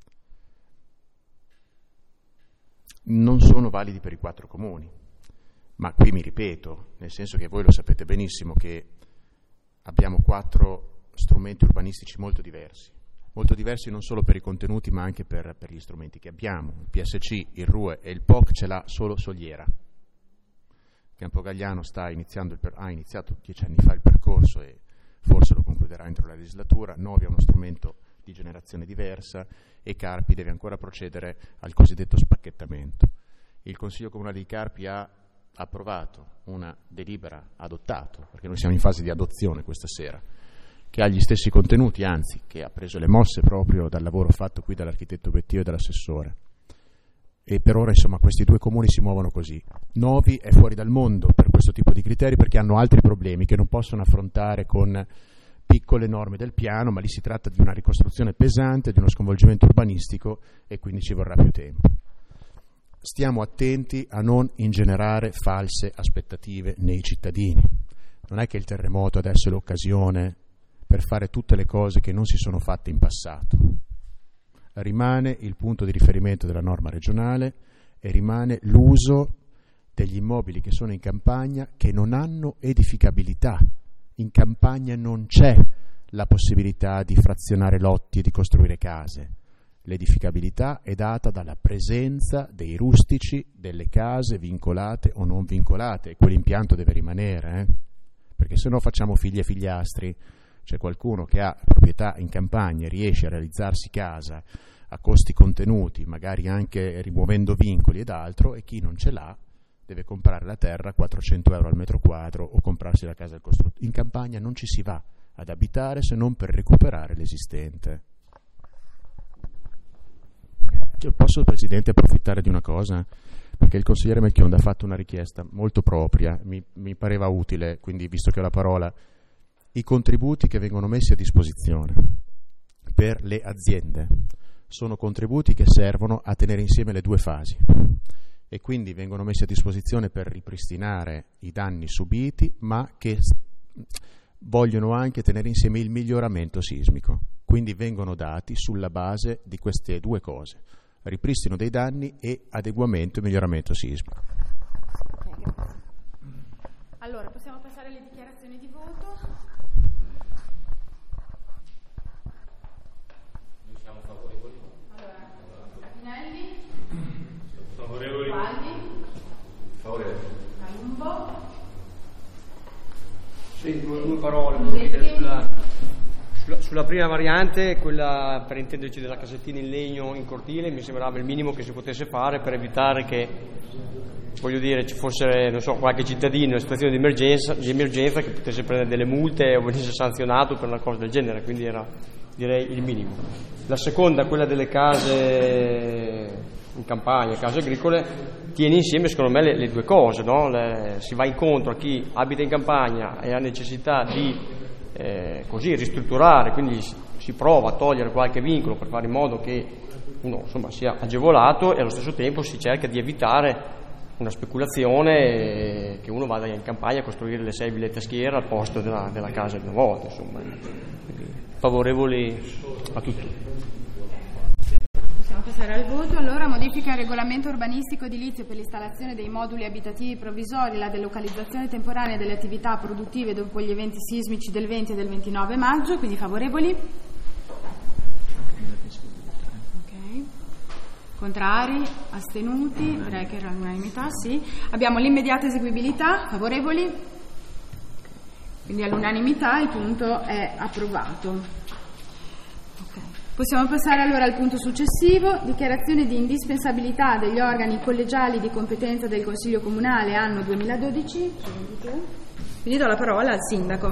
Non sono validi per i 4 comuni, ma qui mi ripeto, nel senso che voi lo sapete benissimo che abbiamo 4 strumenti urbanistici molto diversi non solo per i contenuti ma anche per gli strumenti che abbiamo. Il PSC, il RUE e il POC ce l'ha solo Soliera. Campogagliano ha iniziato 10 anni fa il percorso e forse lo concluderà entro la legislatura. Novi ha uno strumento di generazione diversa e Carpi deve ancora procedere al cosiddetto spacchettamento. Il Consiglio Comunale di Carpi ha approvato una delibera, adottato, perché noi siamo in fase di adozione questa sera, che ha gli stessi contenuti, anzi che ha preso le mosse proprio dal lavoro fatto qui dall'architetto Bettio e dall'assessore. E per ora insomma questi 2 comuni si muovono così. Novi è fuori dal mondo per questo tipo di criteri, perché hanno altri problemi che non possono affrontare con piccole norme del piano, ma lì si tratta di una ricostruzione pesante, di uno sconvolgimento urbanistico, e quindi ci vorrà più tempo. Stiamo attenti a non ingenerare false aspettative nei cittadini. Non è che il terremoto adesso è l'occasione per fare tutte le cose che non si sono fatte in passato. Rimane il punto di riferimento della norma regionale e rimane l'uso degli immobili che sono in campagna, che non hanno edificabilità. In campagna non c'è la possibilità di frazionare lotti e di costruire case. L'edificabilità è data dalla presenza dei rustici delle case vincolate o non vincolate, e quell'impianto deve rimanere, perché se no facciamo figli e figliastri. C'è qualcuno che ha proprietà in campagna e riesce a realizzarsi casa a costi contenuti, magari anche rimuovendo vincoli ed altro, e chi non ce l'ha deve comprare la terra a 400 euro al metro quadro o comprarsi la casa del costruttore. In campagna non ci si va ad abitare se non per recuperare l'esistente. Posso, Presidente, approfittare di una cosa? Perché il consigliere Melchionda ha fatto una richiesta molto propria, mi pareva utile, quindi visto che ho la parola, i contributi che vengono messi a disposizione per le aziende sono contributi che servono a tenere insieme le due fasi e quindi vengono messi a disposizione per ripristinare i danni subiti, ma che vogliono anche tenere insieme il miglioramento sismico. Quindi vengono dati sulla base di queste due cose: ripristino dei danni e adeguamento e miglioramento sismico.
Okay, grazie. Allora, possiamo passare alle dichiarazioni di voto.
Noi siamo favorevoli.
Allora, Capinelli.
Favorevoli.
Gualdi.
Favorevoli.
Calumbo.
Sì, due parole. Sulla prima variante, quella per intenderci della casettina in legno in cortile, mi sembrava il minimo che si potesse fare per evitare che, voglio dire, ci fosse, non so, qualche cittadino in situazione di emergenza che potesse prendere delle multe o venisse sanzionato per una cosa del genere, quindi era, direi, il minimo. La seconda, quella delle case in campagna, case agricole, tiene insieme secondo me le due cose, no? Si va incontro a chi abita in campagna e ha necessità di così ristrutturare, quindi si prova a togliere qualche vincolo per fare in modo che uno, insomma, sia agevolato, e allo stesso tempo si cerca di evitare una speculazione, che uno vada in campagna a costruire le 6 villette a schiera al posto della casa di una volta, insomma. Quindi, favorevoli a tutti.
Possiamo passare al voto. Allora, modifica il regolamento urbanistico edilizio per l'installazione dei moduli abitativi provvisori, la delocalizzazione temporanea delle attività produttive dopo gli eventi sismici del 20 e del 29 maggio, quindi favorevoli? Ok. Contrari? Astenuti? Direi che era l'unanimità, sì. Abbiamo l'immediata eseguibilità, favorevoli? Quindi all'unanimità il punto è approvato. Possiamo passare allora al punto successivo, dichiarazione di indispensabilità degli organi collegiali di competenza del Consiglio Comunale anno 2012. Quindi do la parola al Sindaco.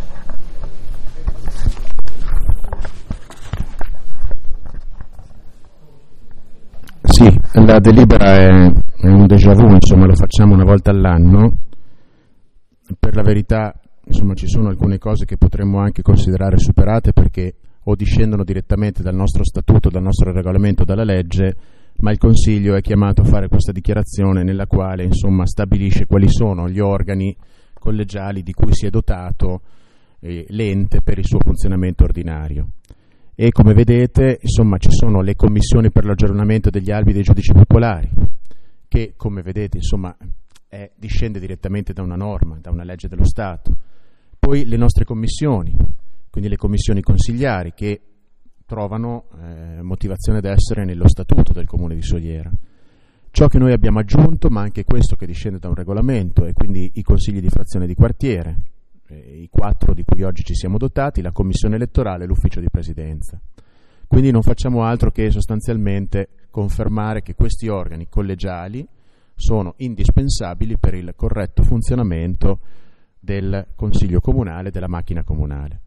Sì, la delibera è un déjà vu, insomma, lo facciamo una volta all'anno. Per la verità, insomma, ci sono alcune cose che potremmo anche considerare superate perché o discendono direttamente dal nostro statuto, dal nostro regolamento, dalla legge, ma il Consiglio è chiamato a fare questa dichiarazione nella quale, insomma, stabilisce quali sono gli organi collegiali di cui si è dotato l'ente per il suo funzionamento ordinario. E come vedete, insomma, ci sono le commissioni per l'aggiornamento degli albi dei giudici popolari, che, come vedete, insomma, discende direttamente da una norma, da una legge dello Stato. Poi le nostre commissioni, quindi le commissioni consigliari, che trovano motivazione ad essere nello statuto del Comune di Soliera. Ciò che noi abbiamo aggiunto, ma anche questo che discende da un regolamento, e quindi i consigli di frazione di quartiere, i 4 di cui oggi ci siamo dotati, la commissione elettorale e l'ufficio di presidenza. Quindi non facciamo altro che sostanzialmente confermare che questi organi collegiali sono indispensabili per il corretto funzionamento del Consiglio Comunale, della macchina comunale.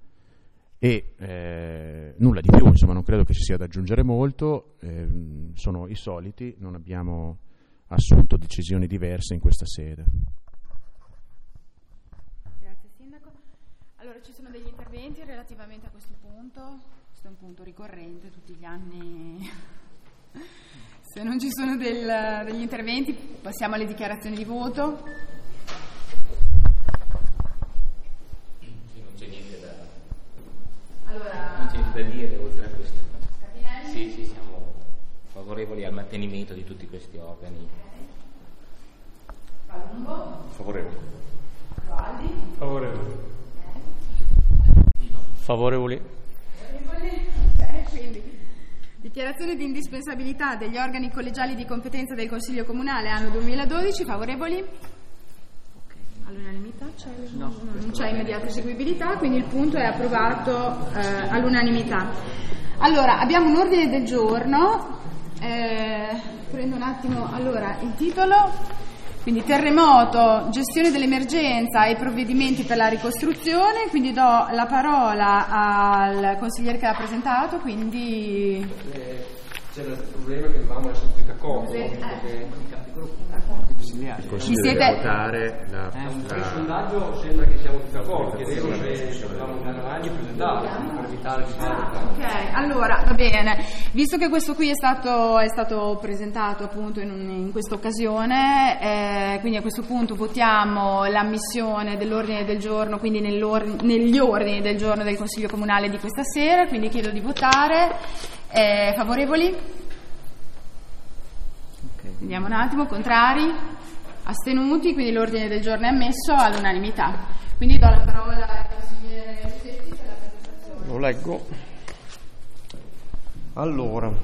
E nulla di più, insomma, non credo che ci sia da aggiungere molto, sono i soliti, non abbiamo assunto decisioni diverse in questa sede.
Grazie Sindaco. Allora, ci sono degli interventi relativamente a questo punto? Questo è un punto ricorrente tutti gli anni. Se non ci sono degli interventi, passiamo alle dichiarazioni di voto. Allora,
non c'è niente da dire oltre a questo.
Capinelli?
Sì, siamo favorevoli al mantenimento di tutti questi organi.
Palumbo?
Favorevoli.
Gualdi?
Favorevoli.
Favorevoli.
Quindi, dichiarazione di indispensabilità degli organi collegiali di competenza del Consiglio Comunale anno 2012, favorevoli? All'unanimità non c'è immediata eseguibilità, quindi il punto è approvato all'unanimità. Allora, abbiamo un ordine del giorno, prendo un attimo il titolo. Quindi terremoto, gestione dell'emergenza e provvedimenti per la ricostruzione, quindi do la parola al consigliere che l'ha presentato, quindi...
C'era il problema che dovevamo essere tutti d'accordo.
Ci siete... votare
Il sondaggio sembra che siamo tutti d'accordo, chiedevo se dovevamo andare avanti e presentare per evitare di fare...
Ok, allora va bene, visto che questo qui è stato presentato appunto in questa occasione, quindi a questo punto votiamo l'ammissione dell'ordine del giorno, quindi negli ordini del giorno del Consiglio Comunale di questa sera, quindi chiedo di votare. Favorevoli? Okay. Vediamo un attimo. Contrari? Astenuti? Quindi l'ordine del giorno è ammesso all'unanimità. Quindi do la parola al consigliere Giuseppe per la presentazione.
Lo leggo. Allora,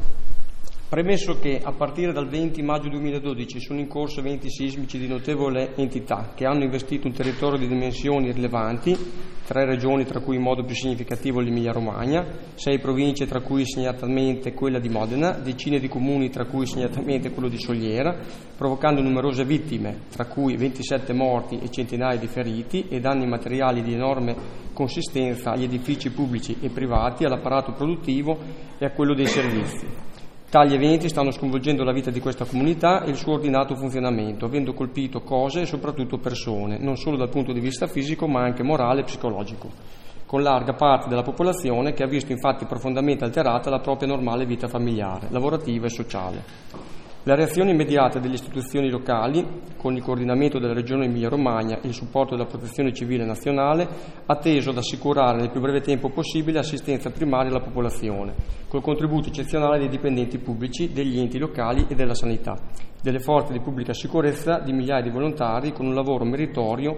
premesso che a partire dal 20 maggio 2012 sono in corso eventi sismici di notevole entità che hanno investito un territorio di dimensioni rilevanti, 3 regioni tra cui in modo più significativo l'Emilia-Romagna, 6 province tra cui segnatamente quella di Modena, decine di comuni tra cui segnatamente quello di Soliera, provocando numerose vittime, tra cui 27 morti e centinaia di feriti e danni materiali di enorme consistenza agli edifici pubblici e privati, all'apparato produttivo e a quello dei servizi. Tali eventi stanno sconvolgendo la vita di questa comunità e il suo ordinato funzionamento, avendo colpito cose e soprattutto persone, non solo dal punto di vista fisico ma anche morale e psicologico, con larga parte della popolazione che ha visto infatti profondamente alterata la propria normale vita familiare, lavorativa e sociale. La reazione immediata delle istituzioni locali, con il coordinamento della Regione Emilia-Romagna e il supporto della Protezione Civile Nazionale, ha teso ad assicurare nel più breve tempo possibile assistenza primaria alla popolazione, col contributo eccezionale dei dipendenti pubblici, degli enti locali e della sanità, delle forze di pubblica sicurezza, di migliaia di volontari, con un lavoro meritorio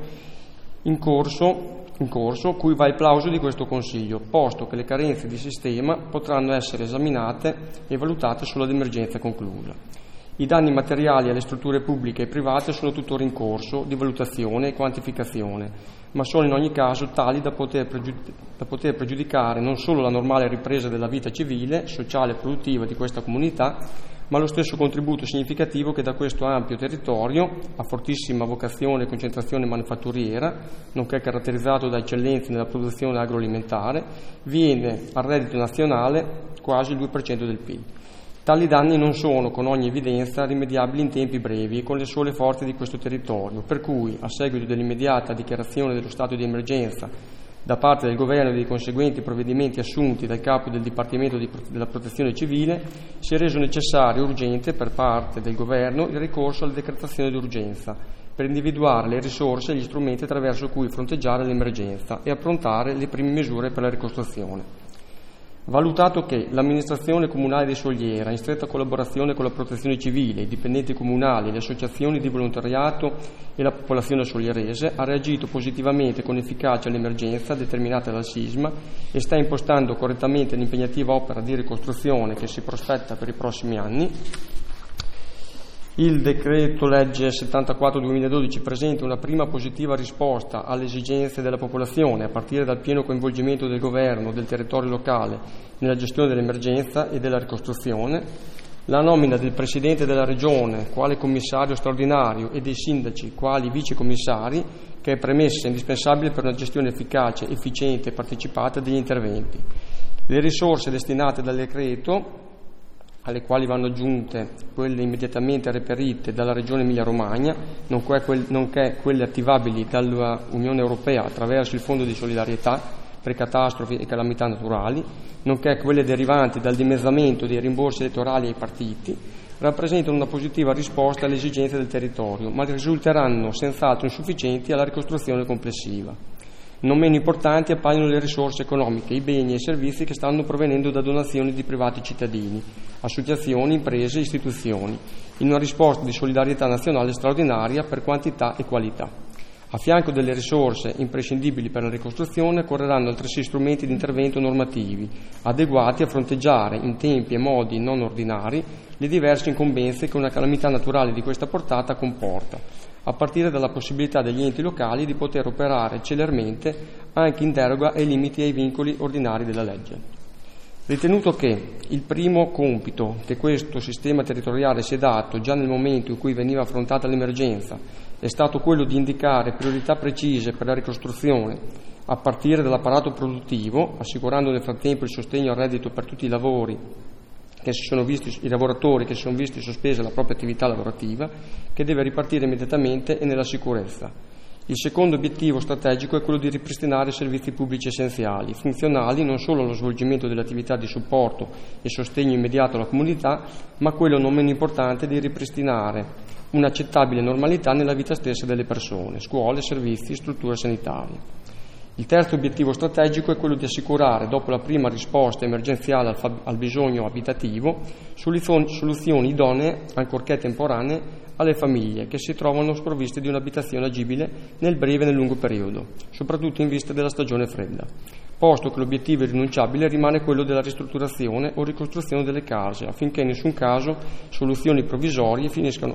in corso, cui va il plauso di questo Consiglio, posto che le carenze di sistema potranno essere esaminate e valutate solo ad emergenza conclusa. I danni materiali alle strutture pubbliche e private sono tuttora in corso di valutazione e quantificazione, ma sono in ogni caso tali da poter pregiudicare non solo la normale ripresa della vita civile, sociale e produttiva di questa comunità, ma lo stesso contributo significativo che da questo ampio territorio, a fortissima vocazione e concentrazione manifatturiera, nonché caratterizzato da eccellenze nella produzione agroalimentare, viene al reddito nazionale quasi il 2% del PIL. Tali danni non sono, con ogni evidenza, rimediabili in tempi brevi e con le sole forze di questo territorio, per cui, a seguito dell'immediata dichiarazione dello stato di emergenza da parte del Governo e dei conseguenti provvedimenti assunti dal capo del Dipartimento della Protezione Civile, si è reso necessario e urgente per parte del Governo il ricorso alla decretazione d'urgenza per individuare le risorse e gli strumenti attraverso cui fronteggiare l'emergenza e approntare le prime misure per la ricostruzione. Valutato che l'amministrazione comunale di Soliera, in stretta collaborazione con la protezione civile, i dipendenti comunali, le associazioni di volontariato e la popolazione solierese, ha reagito positivamente con efficacia all'emergenza determinata dal sisma e sta impostando correttamente l'impegnativa opera di ricostruzione che si prospetta per i prossimi anni, il decreto legge 74/2012 presenta una prima positiva risposta alle esigenze della popolazione a partire dal pieno coinvolgimento del governo, del territorio locale nella gestione dell'emergenza e della ricostruzione, la nomina del Presidente della Regione quale commissario straordinario e dei sindaci quali vicecommissari, che è premessa indispensabile per una gestione efficace, efficiente e partecipata degli interventi. Le risorse destinate dal decreto, alle quali vanno aggiunte quelle immediatamente reperite dalla Regione Emilia-Romagna, nonché quelle attivabili dall'Unione Europea attraverso il Fondo di solidarietà per catastrofi e calamità naturali, nonché quelle derivanti dal dimezzamento dei rimborsi elettorali ai partiti, rappresentano una positiva risposta alle esigenze del territorio, ma risulteranno senz'altro insufficienti alla ricostruzione complessiva. Non meno importanti appaiono le risorse economiche, i beni e i servizi che stanno provenendo da donazioni di privati cittadini, associazioni, imprese e istituzioni, in una risposta di solidarietà nazionale straordinaria per quantità e qualità. A fianco delle risorse imprescindibili per la ricostruzione occorreranno altresì strumenti di intervento normativi adeguati a fronteggiare in tempi e modi non ordinari le diverse incombenze che una calamità naturale di questa portata comporta, a partire dalla possibilità degli enti locali di poter operare celermente anche in deroga ai limiti e ai vincoli ordinari della legge. Ritenuto che il primo compito che questo sistema territoriale si è dato già nel momento in cui veniva affrontata l'emergenza è stato quello di indicare priorità precise per la ricostruzione a partire dall'apparato produttivo, assicurando nel frattempo il sostegno al reddito per tutti i lavoratori che si sono visti sospesa la propria attività lavorativa, che deve ripartire immediatamente e nella sicurezza. Il secondo obiettivo strategico è quello di ripristinare i servizi pubblici essenziali, funzionali non solo allo svolgimento delle attività di supporto e sostegno immediato alla comunità, ma quello non meno importante di ripristinare un'accettabile normalità nella vita stessa delle persone, scuole, servizi, strutture sanitarie. Il terzo obiettivo strategico è quello di assicurare, dopo la prima risposta emergenziale al bisogno abitativo, soluzioni idonee, ancorché temporanee, alle famiglie che si trovano sprovviste di un'abitazione agibile nel breve e nel lungo periodo, soprattutto in vista della stagione fredda, posto che l'obiettivo irrinunciabile rimane quello della ristrutturazione o ricostruzione delle case, affinché in nessun caso soluzioni provvisorie finiscano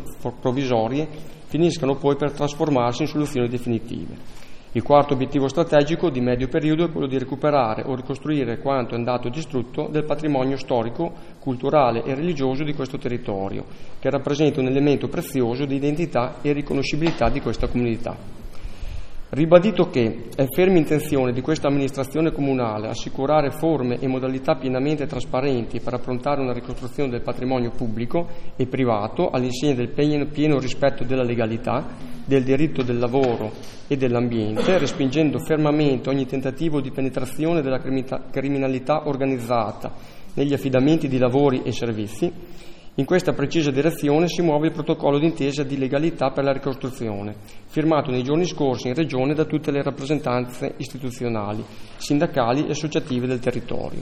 poi per trasformarsi in soluzioni definitive. Il quarto obiettivo strategico di medio periodo è quello di recuperare o ricostruire quanto è andato distrutto del patrimonio storico, culturale e religioso di questo territorio, che rappresenta un elemento prezioso di identità e riconoscibilità di questa comunità. Ribadito che è ferma intenzione di questa amministrazione comunale assicurare forme e modalità pienamente trasparenti per approntare una ricostruzione del patrimonio pubblico e privato all'insegna del pieno rispetto della legalità, del diritto del lavoro e dell'ambiente, respingendo fermamente ogni tentativo di penetrazione della criminalità organizzata negli affidamenti di lavori e servizi. In questa precisa direzione si muove il protocollo d'intesa di legalità per la ricostruzione, firmato nei giorni scorsi in Regione da tutte le rappresentanze istituzionali, sindacali e associative del territorio.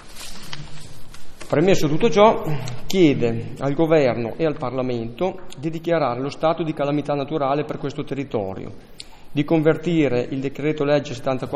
Premesso tutto ciò, chiede al Governo e al Parlamento di dichiarare lo stato di calamità naturale per questo territorio, di convertire il decreto legge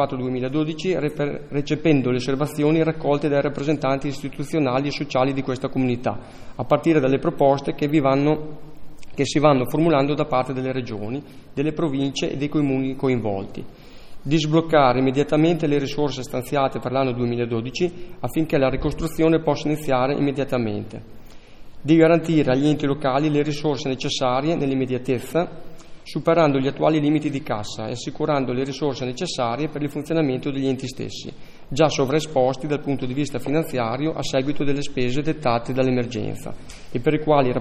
74/2012 recependo le osservazioni raccolte dai rappresentanti istituzionali e sociali di questa comunità, a partire dalle proposte che si vanno formulando da parte delle regioni, delle province e dei comuni coinvolti, di sbloccare immediatamente le risorse stanziate per l'anno 2012 affinché la ricostruzione possa iniziare immediatamente, di garantire agli enti locali le risorse necessarie nell'immediatezza, superando gli attuali limiti di cassa e assicurando le risorse necessarie per il funzionamento degli enti stessi, già sovraesposti dal punto di vista finanziario a seguito delle spese dettate dall'emergenza e per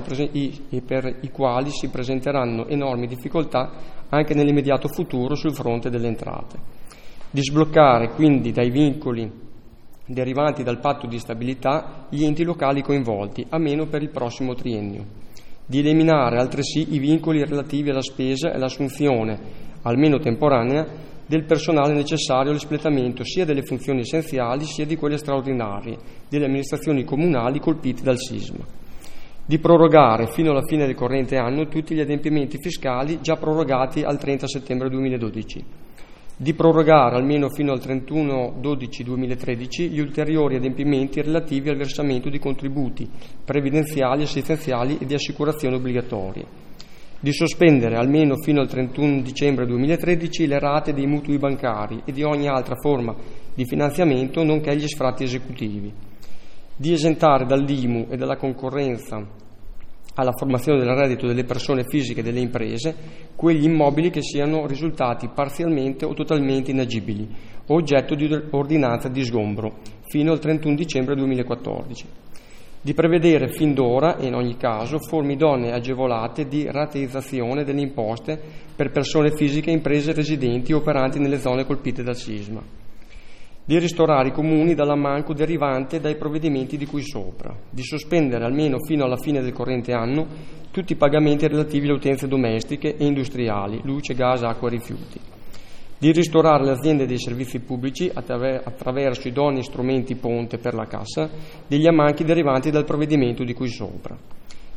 i quali si presenteranno enormi difficoltà anche nell'immediato futuro sul fronte delle entrate. Di sbloccare quindi dai vincoli derivanti dal patto di stabilità gli enti locali coinvolti, almeno per il prossimo triennio. Di eliminare altresì i vincoli relativi alla spesa e all'assunzione, almeno temporanea, del personale necessario all'espletamento sia delle funzioni essenziali sia di quelle straordinarie delle amministrazioni comunali colpite dal sisma. Di prorogare fino alla fine del corrente anno tutti gli adempimenti fiscali già prorogati al 30 settembre 2012. Di prorogare almeno fino al 31/12/2013 gli ulteriori adempimenti relativi al versamento di contributi previdenziali, assistenziali e di assicurazioni obbligatorie. Di sospendere almeno fino al 31 dicembre 2013 le rate dei mutui bancari e di ogni altra forma di finanziamento, nonché gli sfratti esecutivi. Di esentare dall'IMU e dalla concorrenza alla formazione del reddito delle persone fisiche e delle imprese quegli immobili che siano risultati parzialmente o totalmente inagibili o oggetto di ordinanza di sgombro fino al 31 dicembre 2014. Di prevedere fin d'ora e in ogni caso forme idonee agevolate di rateizzazione delle imposte per persone fisiche e imprese residenti o operanti nelle zone colpite dal sisma. Di ristorare i comuni dall'ammanco derivante dai provvedimenti di cui sopra, di sospendere almeno fino alla fine del corrente anno tutti i pagamenti relativi alle utenze domestiche e industriali, luce, gas, acqua e rifiuti, di ristorare le aziende dei servizi pubblici attraverso idonei strumenti ponte per la cassa degli ammanchi derivanti dal provvedimento di cui sopra,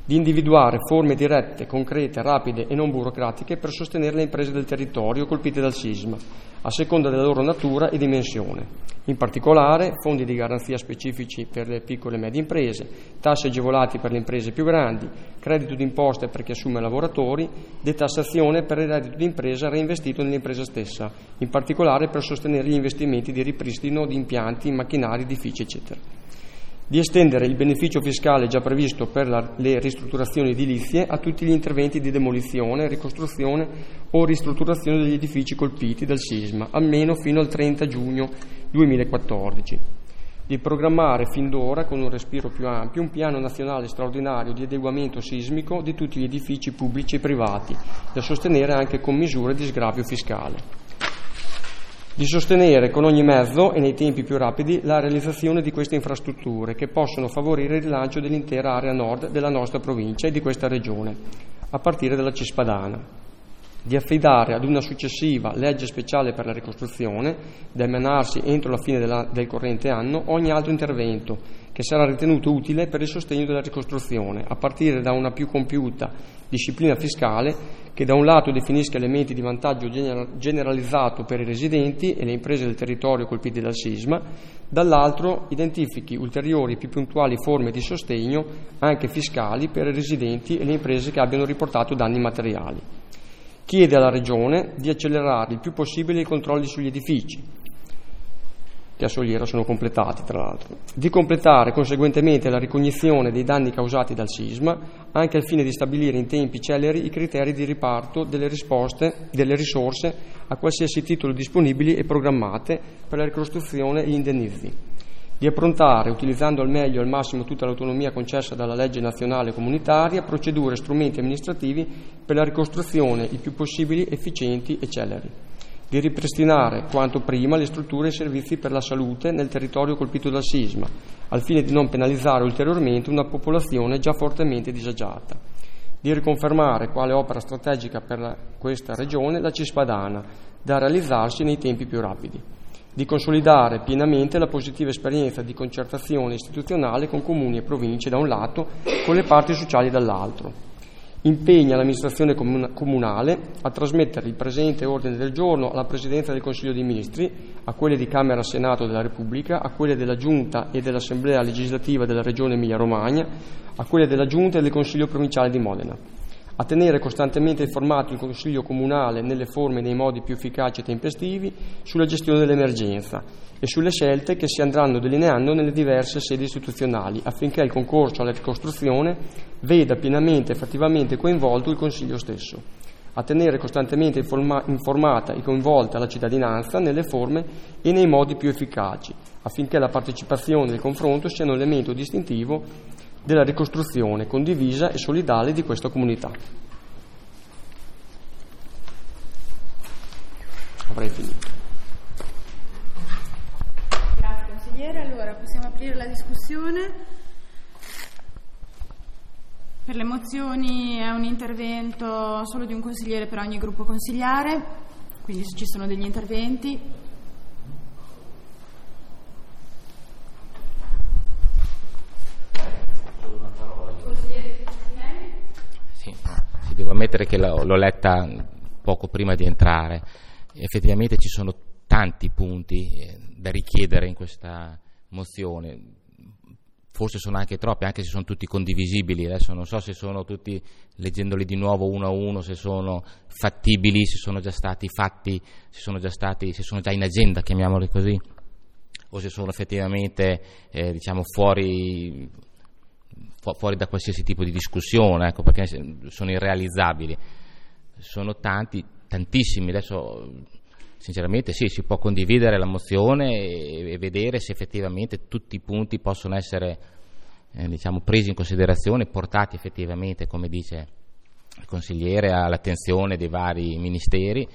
di individuare forme dirette, concrete, rapide e non burocratiche per sostenere le imprese del territorio colpite dal sisma, a seconda della loro natura e dimensione. In particolare, fondi di garanzia specifici per le piccole e medie imprese, tasse agevolati per le imprese più grandi, credito d'imposta per chi assume lavoratori, detassazione per il reddito d'impresa reinvestito nell'impresa stessa, in particolare per sostenere gli investimenti di ripristino di impianti, macchinari, edifici, eccetera. Di estendere il beneficio fiscale già previsto per le ristrutturazioni edilizie a tutti gli interventi di demolizione, ricostruzione o ristrutturazione degli edifici colpiti dal sisma, almeno fino al 30 giugno 2014. Di programmare fin d'ora, con un respiro più ampio, un piano nazionale straordinario di adeguamento sismico di tutti gli edifici pubblici e privati, da sostenere anche con misure di sgravio fiscale. Di sostenere con ogni mezzo e nei tempi più rapidi la realizzazione di queste infrastrutture che possono favorire il rilancio dell'intera area nord della nostra provincia e di questa regione, a partire dalla Cispadana. Di affidare ad una successiva legge speciale per la ricostruzione, da emanarsi entro la fine del corrente anno, ogni altro intervento che sarà ritenuto utile per il sostegno della ricostruzione, a partire da una più compiuta disciplina fiscale che da un lato definisca elementi di vantaggio generalizzato per i residenti e le imprese del territorio colpiti dal sisma, dall'altro identifichi ulteriori e più puntuali forme di sostegno, anche fiscali, per i residenti e le imprese che abbiano riportato danni materiali. Chiede alla Regione di accelerare il più possibile i controlli sugli edifici, che a Soliera sono completati tra l'altro, di completare conseguentemente la ricognizione dei danni causati dal sisma, anche al fine di stabilire in tempi celeri i criteri di riparto delle risorse a qualsiasi titolo disponibili e programmate per la ricostruzione e gli indennizzi, di approntare, utilizzando al meglio e al massimo tutta l'autonomia concessa dalla legge nazionale e comunitaria, procedure e strumenti amministrativi per la ricostruzione il più possibili efficienti e celeri, di ripristinare quanto prima le strutture e i servizi per la salute nel territorio colpito dal sisma, al fine di non penalizzare ulteriormente una popolazione già fortemente disagiata, di riconfermare quale opera strategica per questa regione la Cispadana, da realizzarsi nei tempi più rapidi, di consolidare pienamente la positiva esperienza di concertazione istituzionale con comuni e province da un lato, con le parti sociali dall'altro. Impegna l'amministrazione comunale a trasmettere il presente ordine del giorno alla Presidenza del Consiglio dei Ministri, a quelle di Camera e Senato della Repubblica, a quelle della Giunta e dell'Assemblea legislativa della Regione Emilia-Romagna, a quelle della Giunta e del Consiglio provinciale di Modena, a tenere costantemente informato il Consiglio comunale nelle forme e nei modi più efficaci e tempestivi sulla gestione dell'emergenza e sulle scelte che si andranno delineando nelle diverse sedi istituzionali, affinché il concorso alla ricostruzione veda pienamente e fattivamente coinvolto il Consiglio stesso, a tenere costantemente informata e coinvolta la cittadinanza nelle forme e nei modi più efficaci, affinché la partecipazione e il confronto siano elemento distintivo della ricostruzione condivisa e solidale di questa comunità. Avrei finito.
Grazie consigliere. Allora possiamo aprire la discussione. Per le mozioni è un intervento solo di un consigliere per ogni gruppo consigliare, quindi se ci sono degli interventi.
Sì, devo ammettere che l'ho letta poco prima di entrare. Effettivamente ci sono tanti punti da richiedere in questa mozione, forse sono anche troppi, anche se sono tutti condivisibili. Adesso non so se sono tutti, leggendoli di nuovo uno a uno, se sono fattibili, se sono già stati fatti, se sono già in agenda, chiamiamoli così, o se sono effettivamente fuori da qualsiasi tipo di discussione, ecco, perché sono irrealizzabili. Sono tantissimi. Adesso sinceramente sì, si può condividere la mozione e vedere se effettivamente tutti i punti possono essere presi in considerazione, portati effettivamente, come dice il consigliere, all'attenzione dei vari ministeri.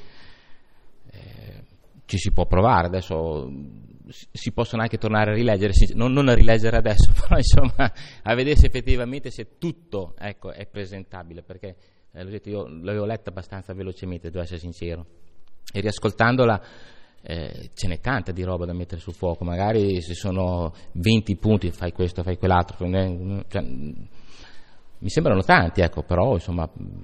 Ci si può provare. Adesso si possono anche tornare a rileggere, non a rileggere adesso, però insomma a vedere se effettivamente se tutto, ecco, è presentabile, perché io l'avevo letta abbastanza velocemente, devo essere sincero, e riascoltandola ce n'è tanta di roba da mettere sul fuoco. Magari se sono 20 punti fai questo, fai quell'altro, Mi sembrano tanti, ecco, però insomma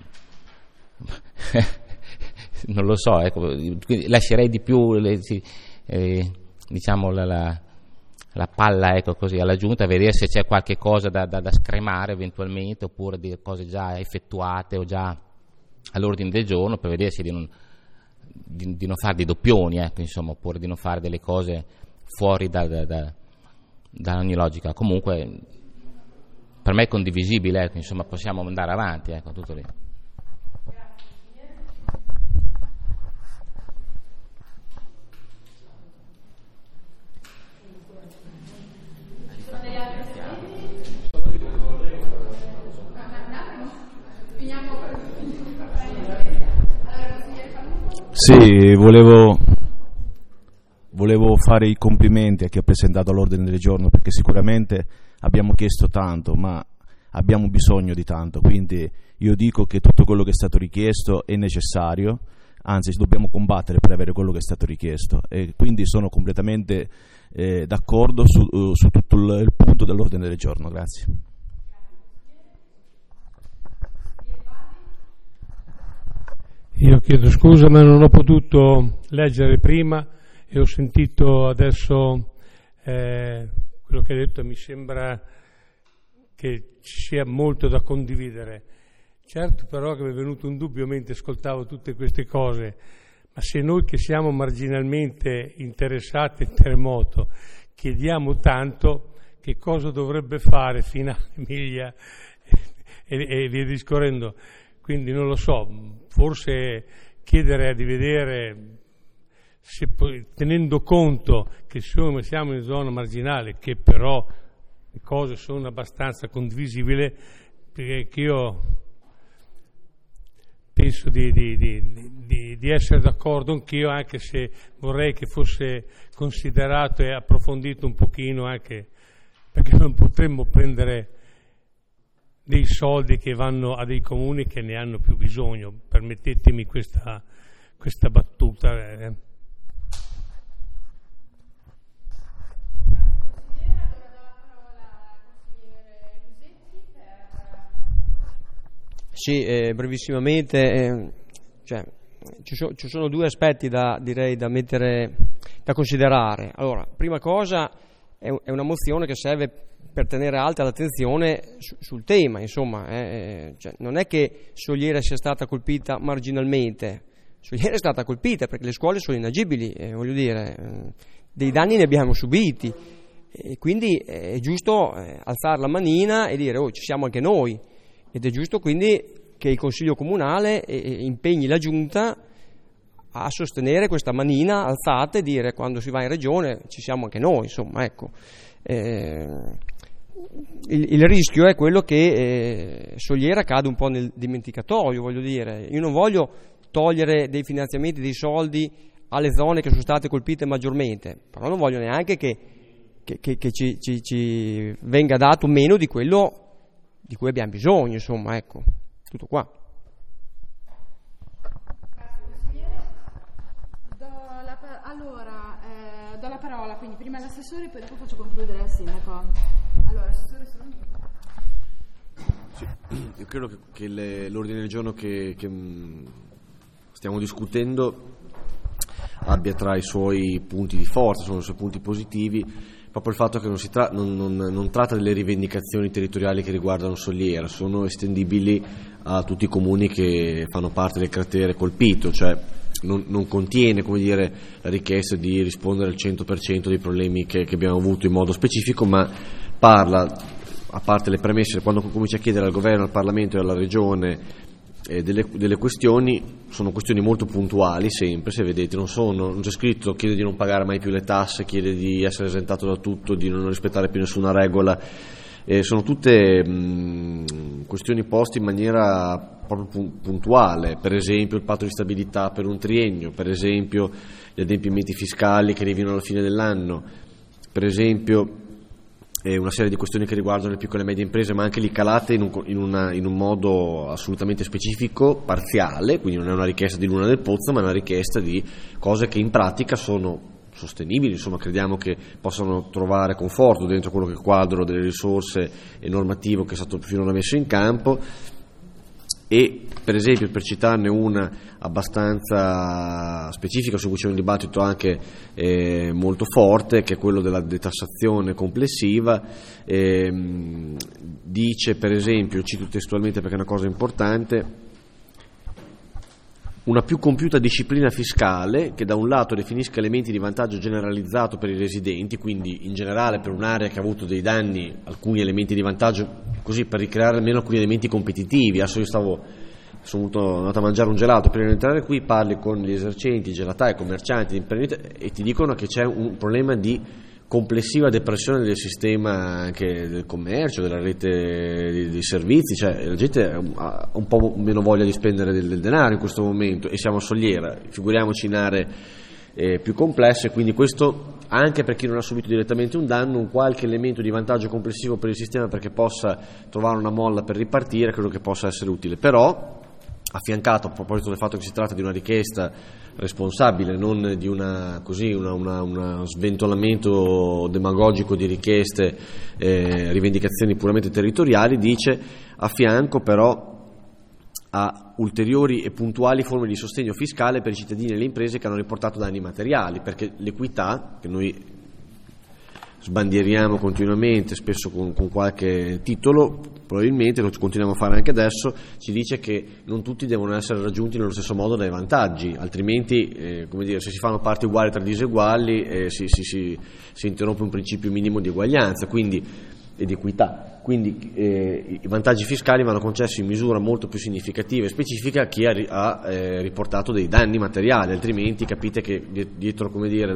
non lo so, ecco, quindi lascerei di più diciamo la palla, ecco, così alla Giunta, vedere se c'è qualche cosa da scremare eventualmente, oppure di cose già effettuate o già all'ordine del giorno, per vedere se di non fare dei doppioni, ecco, insomma, oppure di non fare delle cose fuori da ogni logica. Comunque per me è condivisibile, ecco, insomma, possiamo andare avanti, ecco, tutto lì.
Sì, volevo fare i complimenti a chi ha presentato l'ordine del giorno, perché sicuramente abbiamo chiesto tanto, ma abbiamo bisogno di tanto, quindi io dico che tutto quello che è stato richiesto è necessario, anzi dobbiamo combattere per avere quello che è stato richiesto, e quindi sono completamente d'accordo su tutto il punto dell'ordine del giorno. Grazie.
Io chiedo scusa, ma non ho potuto leggere prima e ho sentito adesso quello che hai detto. Mi sembra che ci sia molto da condividere. Certo, però, che mi è venuto un dubbio mentre ascoltavo tutte queste cose: ma se noi che siamo marginalmente interessati al terremoto chiediamo tanto, che cosa dovrebbe fare Fina Emilia e via discorrendo? Quindi non lo so, forse chiedere di vedere, se, tenendo conto che siamo in zona marginale, che però le cose sono abbastanza condivisibili, perché io penso di essere d'accordo anch'io, anche se vorrei che fosse considerato e approfondito un pochino, anche perché non potremmo prendere dei soldi che vanno a dei comuni che ne hanno più bisogno. Permettetemi questa battuta.
Sì, brevissimamente, ci sono due aspetti da considerare. Allora, prima cosa, è una mozione che serve per tenere alta l'attenzione sul tema, insomma, non è che Soliera sia stata colpita marginalmente. Soliera è stata colpita perché le scuole sono inagibili, voglio dire, dei danni ne abbiamo subiti, e quindi è giusto alzare la manina e dire: oh, ci siamo anche noi. Ed è giusto quindi che il Consiglio Comunale impegni la Giunta a sostenere questa manina alzata e dire: quando si va in regione ci siamo anche noi, insomma, ecco. Il rischio è quello che Soliera cade un po' nel dimenticatoio, voglio dire. Io non voglio togliere dei finanziamenti, dei soldi alle zone che sono state colpite maggiormente, però non voglio neanche che ci venga dato meno di quello di cui abbiamo bisogno, insomma, ecco, tutto qua.
Do la parola, quindi prima all'assessore, poi dopo faccio concludere al sindaco. Allora, assessore,
sì, io credo che l'ordine del giorno che stiamo discutendo abbia tra i suoi punti di forza, sono i suoi punti positivi, proprio il fatto che non tratta delle rivendicazioni territoriali che riguardano Soliera, sono estendibili a tutti i comuni che fanno parte del cratere colpito, cioè non contiene, come dire, la richiesta di rispondere al 100% dei problemi che abbiamo avuto in modo specifico, ma parla, a parte le premesse, quando comincia a chiedere al governo, al Parlamento e alla Regione delle questioni, sono questioni molto puntuali sempre, se vedete, non c'è scritto chiede di non pagare mai più le tasse, chiede di essere esentato da tutto, di non rispettare più nessuna regola, sono tutte questioni poste in maniera proprio puntuale, per esempio il patto di stabilità per un triennio, per esempio gli adempimenti fiscali che arrivino alla fine dell'anno, per esempio una serie di questioni che riguardano le piccole e medie imprese, ma anche lì calate in un modo assolutamente specifico, parziale, quindi non è una richiesta di Luna del Pozzo, ma è una richiesta di cose che in pratica sono sostenibili, insomma crediamo che possano trovare conforto dentro quello che è il quadro delle risorse e normativo che è stato finora messo in campo. E per esempio, per citarne una abbastanza specifica su cui c'è un dibattito anche molto forte, che è quello della detassazione complessiva, dice per esempio, cito testualmente perché è una cosa importante: una più compiuta disciplina fiscale che da un lato definisca elementi di vantaggio generalizzato per i residenti, quindi in generale per un'area che ha avuto dei danni alcuni elementi di vantaggio, così per ricreare almeno alcuni elementi competitivi. Adesso io sono andato a mangiare un gelato, prima di entrare qui parli con gli esercenti, gelatai, commercianti, imprenditori, e ti dicono che c'è un problema di complessiva depressione del sistema anche del commercio, della rete dei servizi, cioè la gente ha un po' meno voglia di spendere del denaro in questo momento, e siamo a Soliera, figuriamoci in aree più complesse. Quindi questo, anche per chi non ha subito direttamente un danno, un qualche elemento di vantaggio complessivo per il sistema perché possa trovare una molla per ripartire, credo che possa essere utile. Però affiancato, a proposito del fatto che si tratta di una richiesta responsabile, non di uno sventolamento demagogico di richieste, rivendicazioni puramente territoriali, dice: a fianco però a ulteriori e puntuali forme di sostegno fiscale per i cittadini e le imprese che hanno riportato danni materiali, perché l'equità, che noi sbandieriamo continuamente, spesso con qualche titolo, probabilmente lo continuiamo a fare anche adesso, ci dice che non tutti devono essere raggiunti nello stesso modo dai vantaggi, altrimenti come dire, se si fanno parti uguali tra diseguali si interrompe un principio minimo di uguaglianza e di equità. Quindi i vantaggi fiscali vanno concessi in misura molto più significativa e specifica a chi ha riportato dei danni materiali, altrimenti capite che dietro, come dire,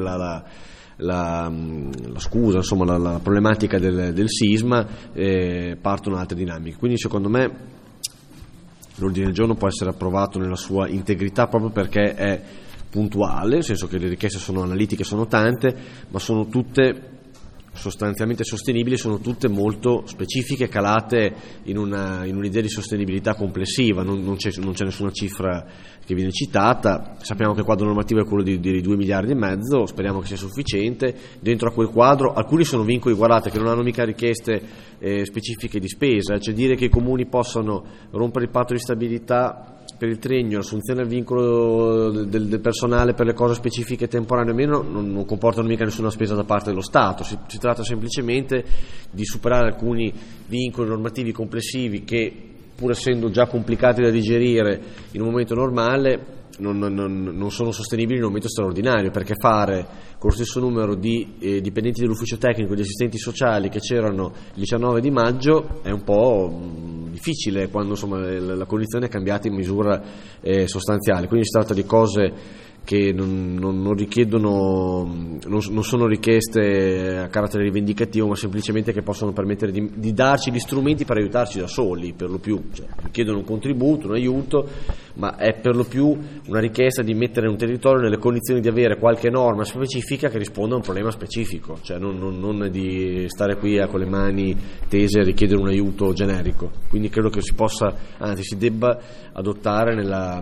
la scusa, insomma la problematica del sisma, partono altre dinamiche. Quindi secondo me l'ordine del giorno può essere approvato nella sua integrità proprio perché è puntuale, nel senso che le richieste sono analitiche, sono tante, ma sono tutte sostanzialmente sostenibili, sono tutte molto specifiche, calate in un'idea di sostenibilità complessiva. Non c'è nessuna cifra che viene citata. Sappiamo che il quadro normativo è quello di 2,5 miliardi, speriamo che sia sufficiente. Dentro a quel quadro alcuni sono vincoli, guardate, che non hanno mica richieste specifiche di spesa, cioè dire che i comuni possano rompere il patto di stabilità per il triennio, l'assunzione al vincolo del personale per le cose specifiche temporanee o meno, non comportano mica nessuna spesa da parte dello Stato. Si tratta semplicemente di superare alcuni vincoli normativi complessivi che, pur essendo già complicati da digerire in un momento normale, non sono sostenibili in un momento straordinario, perché fare con lo stesso numero di dipendenti dell'ufficio tecnico e di assistenti sociali che c'erano il 19 di maggio è un po' difficile quando insomma la condizione è cambiata in misura sostanziale. Quindi si tratta di cose che non richiedono, non sono richieste a carattere rivendicativo, ma semplicemente che possono permettere di darci gli strumenti per aiutarci da soli, per lo più, cioè, richiedono un contributo, un aiuto, ma è per lo più una richiesta di mettere un territorio nelle condizioni di avere qualche norma specifica che risponda a un problema specifico, cioè non di stare qui con le mani tese a richiedere un aiuto generico. Quindi credo che si possa, anzi si debba adottare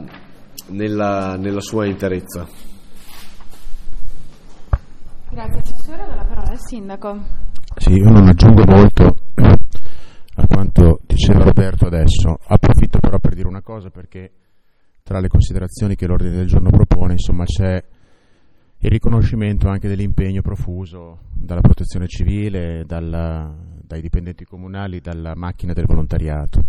nella sua interezza.
Grazie Assessore, do la parola al Sindaco.
Sì, io non aggiungo molto a quanto diceva Roberto adesso, approfitto però per dire una cosa, perché tra le considerazioni che l'ordine del giorno propone, insomma, c'è il riconoscimento anche dell'impegno profuso dalla protezione civile, dai dipendenti comunali, dalla macchina del volontariato.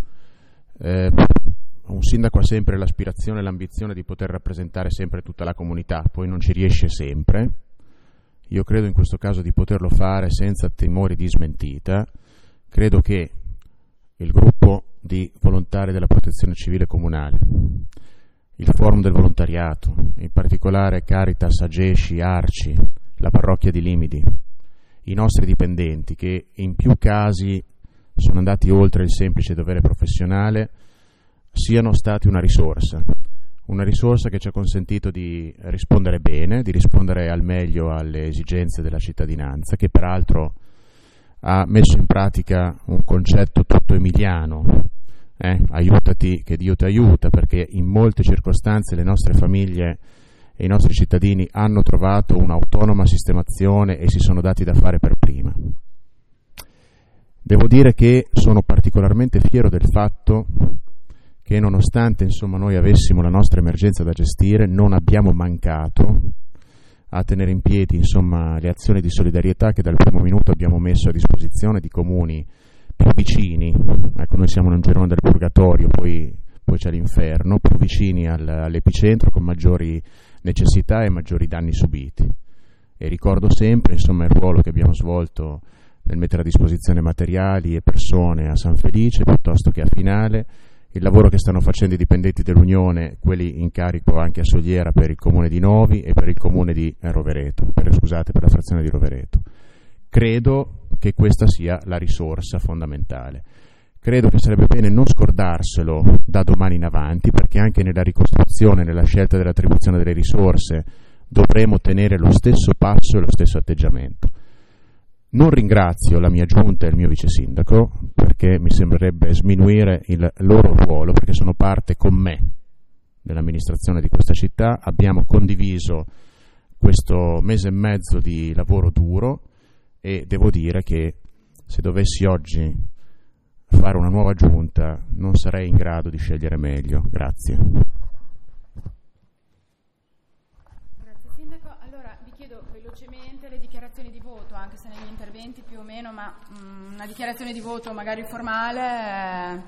Un sindaco ha sempre l'aspirazione e l'ambizione di poter rappresentare sempre tutta la comunità, poi non ci riesce sempre. Io credo in questo caso di poterlo fare senza timore di smentita. Credo che il gruppo di volontari della protezione civile comunale, il forum del volontariato, in particolare Caritas, Agesci, Arci, la parrocchia di Limidi, i nostri dipendenti che in più casi sono andati oltre il semplice dovere professionale, siano stati una risorsa che ci ha consentito di rispondere bene, di rispondere al meglio alle esigenze della cittadinanza, che peraltro ha messo in pratica un concetto tutto emiliano, aiutati che Dio ti aiuta, perché in molte circostanze le nostre famiglie e i nostri cittadini hanno trovato un'autonoma sistemazione e si sono dati da fare per prima. Devo dire che sono particolarmente fiero del fatto che nonostante noi avessimo la nostra emergenza da gestire, non abbiamo mancato a tenere in piedi le azioni di solidarietà che dal primo minuto abbiamo messo a disposizione di comuni più vicini. Ecco, noi siamo in un girone del purgatorio, poi c'è l'inferno, più vicini all'epicentro, con maggiori necessità e maggiori danni subiti. E ricordo sempre il ruolo che abbiamo svolto nel mettere a disposizione materiali e persone a San Felice piuttosto che a Finale, il lavoro che stanno facendo i dipendenti dell'Unione, quelli in carico anche a Soliera per il comune di Novi e per il comune di Rovereto, per la frazione di Rovereto. Credo che questa sia la risorsa fondamentale. Credo che sarebbe bene non scordarselo da domani in avanti, perché anche nella ricostruzione, nella scelta dell'attribuzione delle risorse, dovremo tenere lo stesso passo e lo stesso atteggiamento. Non ringrazio la mia giunta e il mio vice sindaco, perché mi sembrerebbe sminuire il loro ruolo, perché sono parte con me dell'amministrazione di questa città. Abbiamo condiviso questo mese e mezzo di lavoro duro e devo dire che se dovessi oggi fare una nuova giunta non sarei in grado di scegliere meglio. Grazie.
Velocemente le dichiarazioni di voto, anche se negli interventi più o meno, ma una dichiarazione di voto magari formale.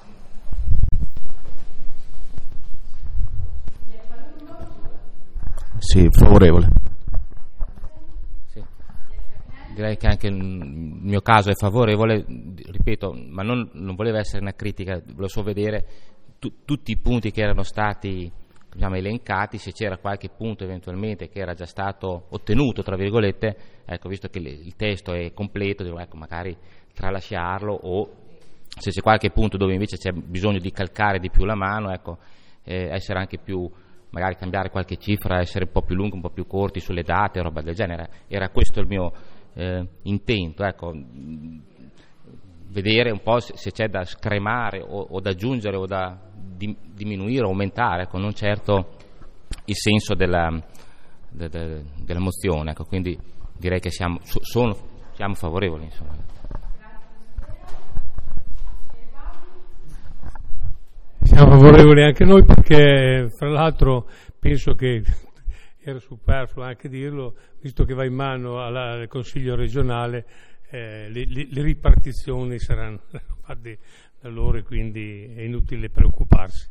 Sì, favorevole.
Sì. Direi che anche il mio caso è favorevole, ripeto, ma non voleva essere una critica, volevo solo vedere tutti i punti che erano stati elencati, se c'era qualche punto eventualmente che era già stato ottenuto, tra virgolette, ecco, visto che il testo è completo, devo magari tralasciarlo, o se c'è qualche punto dove invece c'è bisogno di calcare di più la mano, ecco, essere anche più, magari cambiare qualche cifra, essere un po' più lunghi, un po' più corti sulle date, roba del genere. Era questo il mio intento, ecco, vedere un po' se c'è da scremare o da aggiungere o da diminuire o aumentare, ecco, non certo il senso della mozione, ecco, quindi direi che siamo favorevoli, insomma.
Siamo favorevoli anche noi, perché fra l'altro penso che era superfluo anche dirlo, visto che va in mano al Consiglio regionale, le ripartizioni saranno fatte da loro e quindi è inutile preoccuparsi.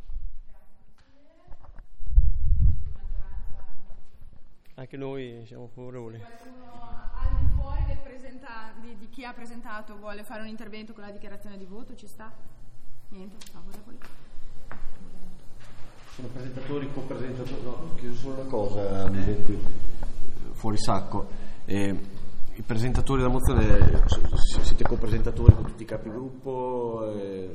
Anche noi siamo favorevoli.
Al di fuori di chi ha presentato vuole fare un intervento con la dichiarazione di voto? Ci sta? Niente, favorevoli.
Sono presentatori, co-presentatori, no, chiedo solo una cosa, fuori sacco. I presentatori della mozione siete co-presentatori con tutti i capigruppo?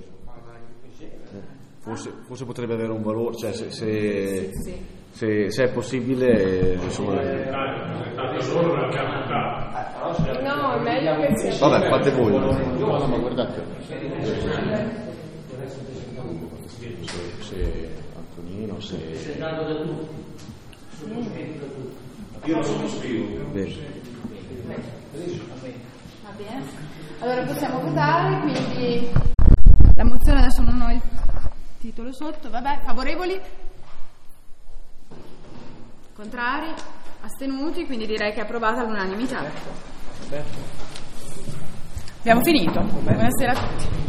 Forse potrebbe avere un valore, cioè se è possibile, insomma.
No, è meglio che sia.
Vabbè, fate voi.
No, ma guardate.
Se Antonino, se
dato da tutti.
Io lo sottoscrivo.
Bene. Va bene. Allora possiamo votare, quindi la mozione, adesso non ho il titolo sotto, vabbè, favorevoli? Contrari? Astenuti? Quindi direi che è approvata all'unanimità. Abbiamo finito. Buonasera a tutti.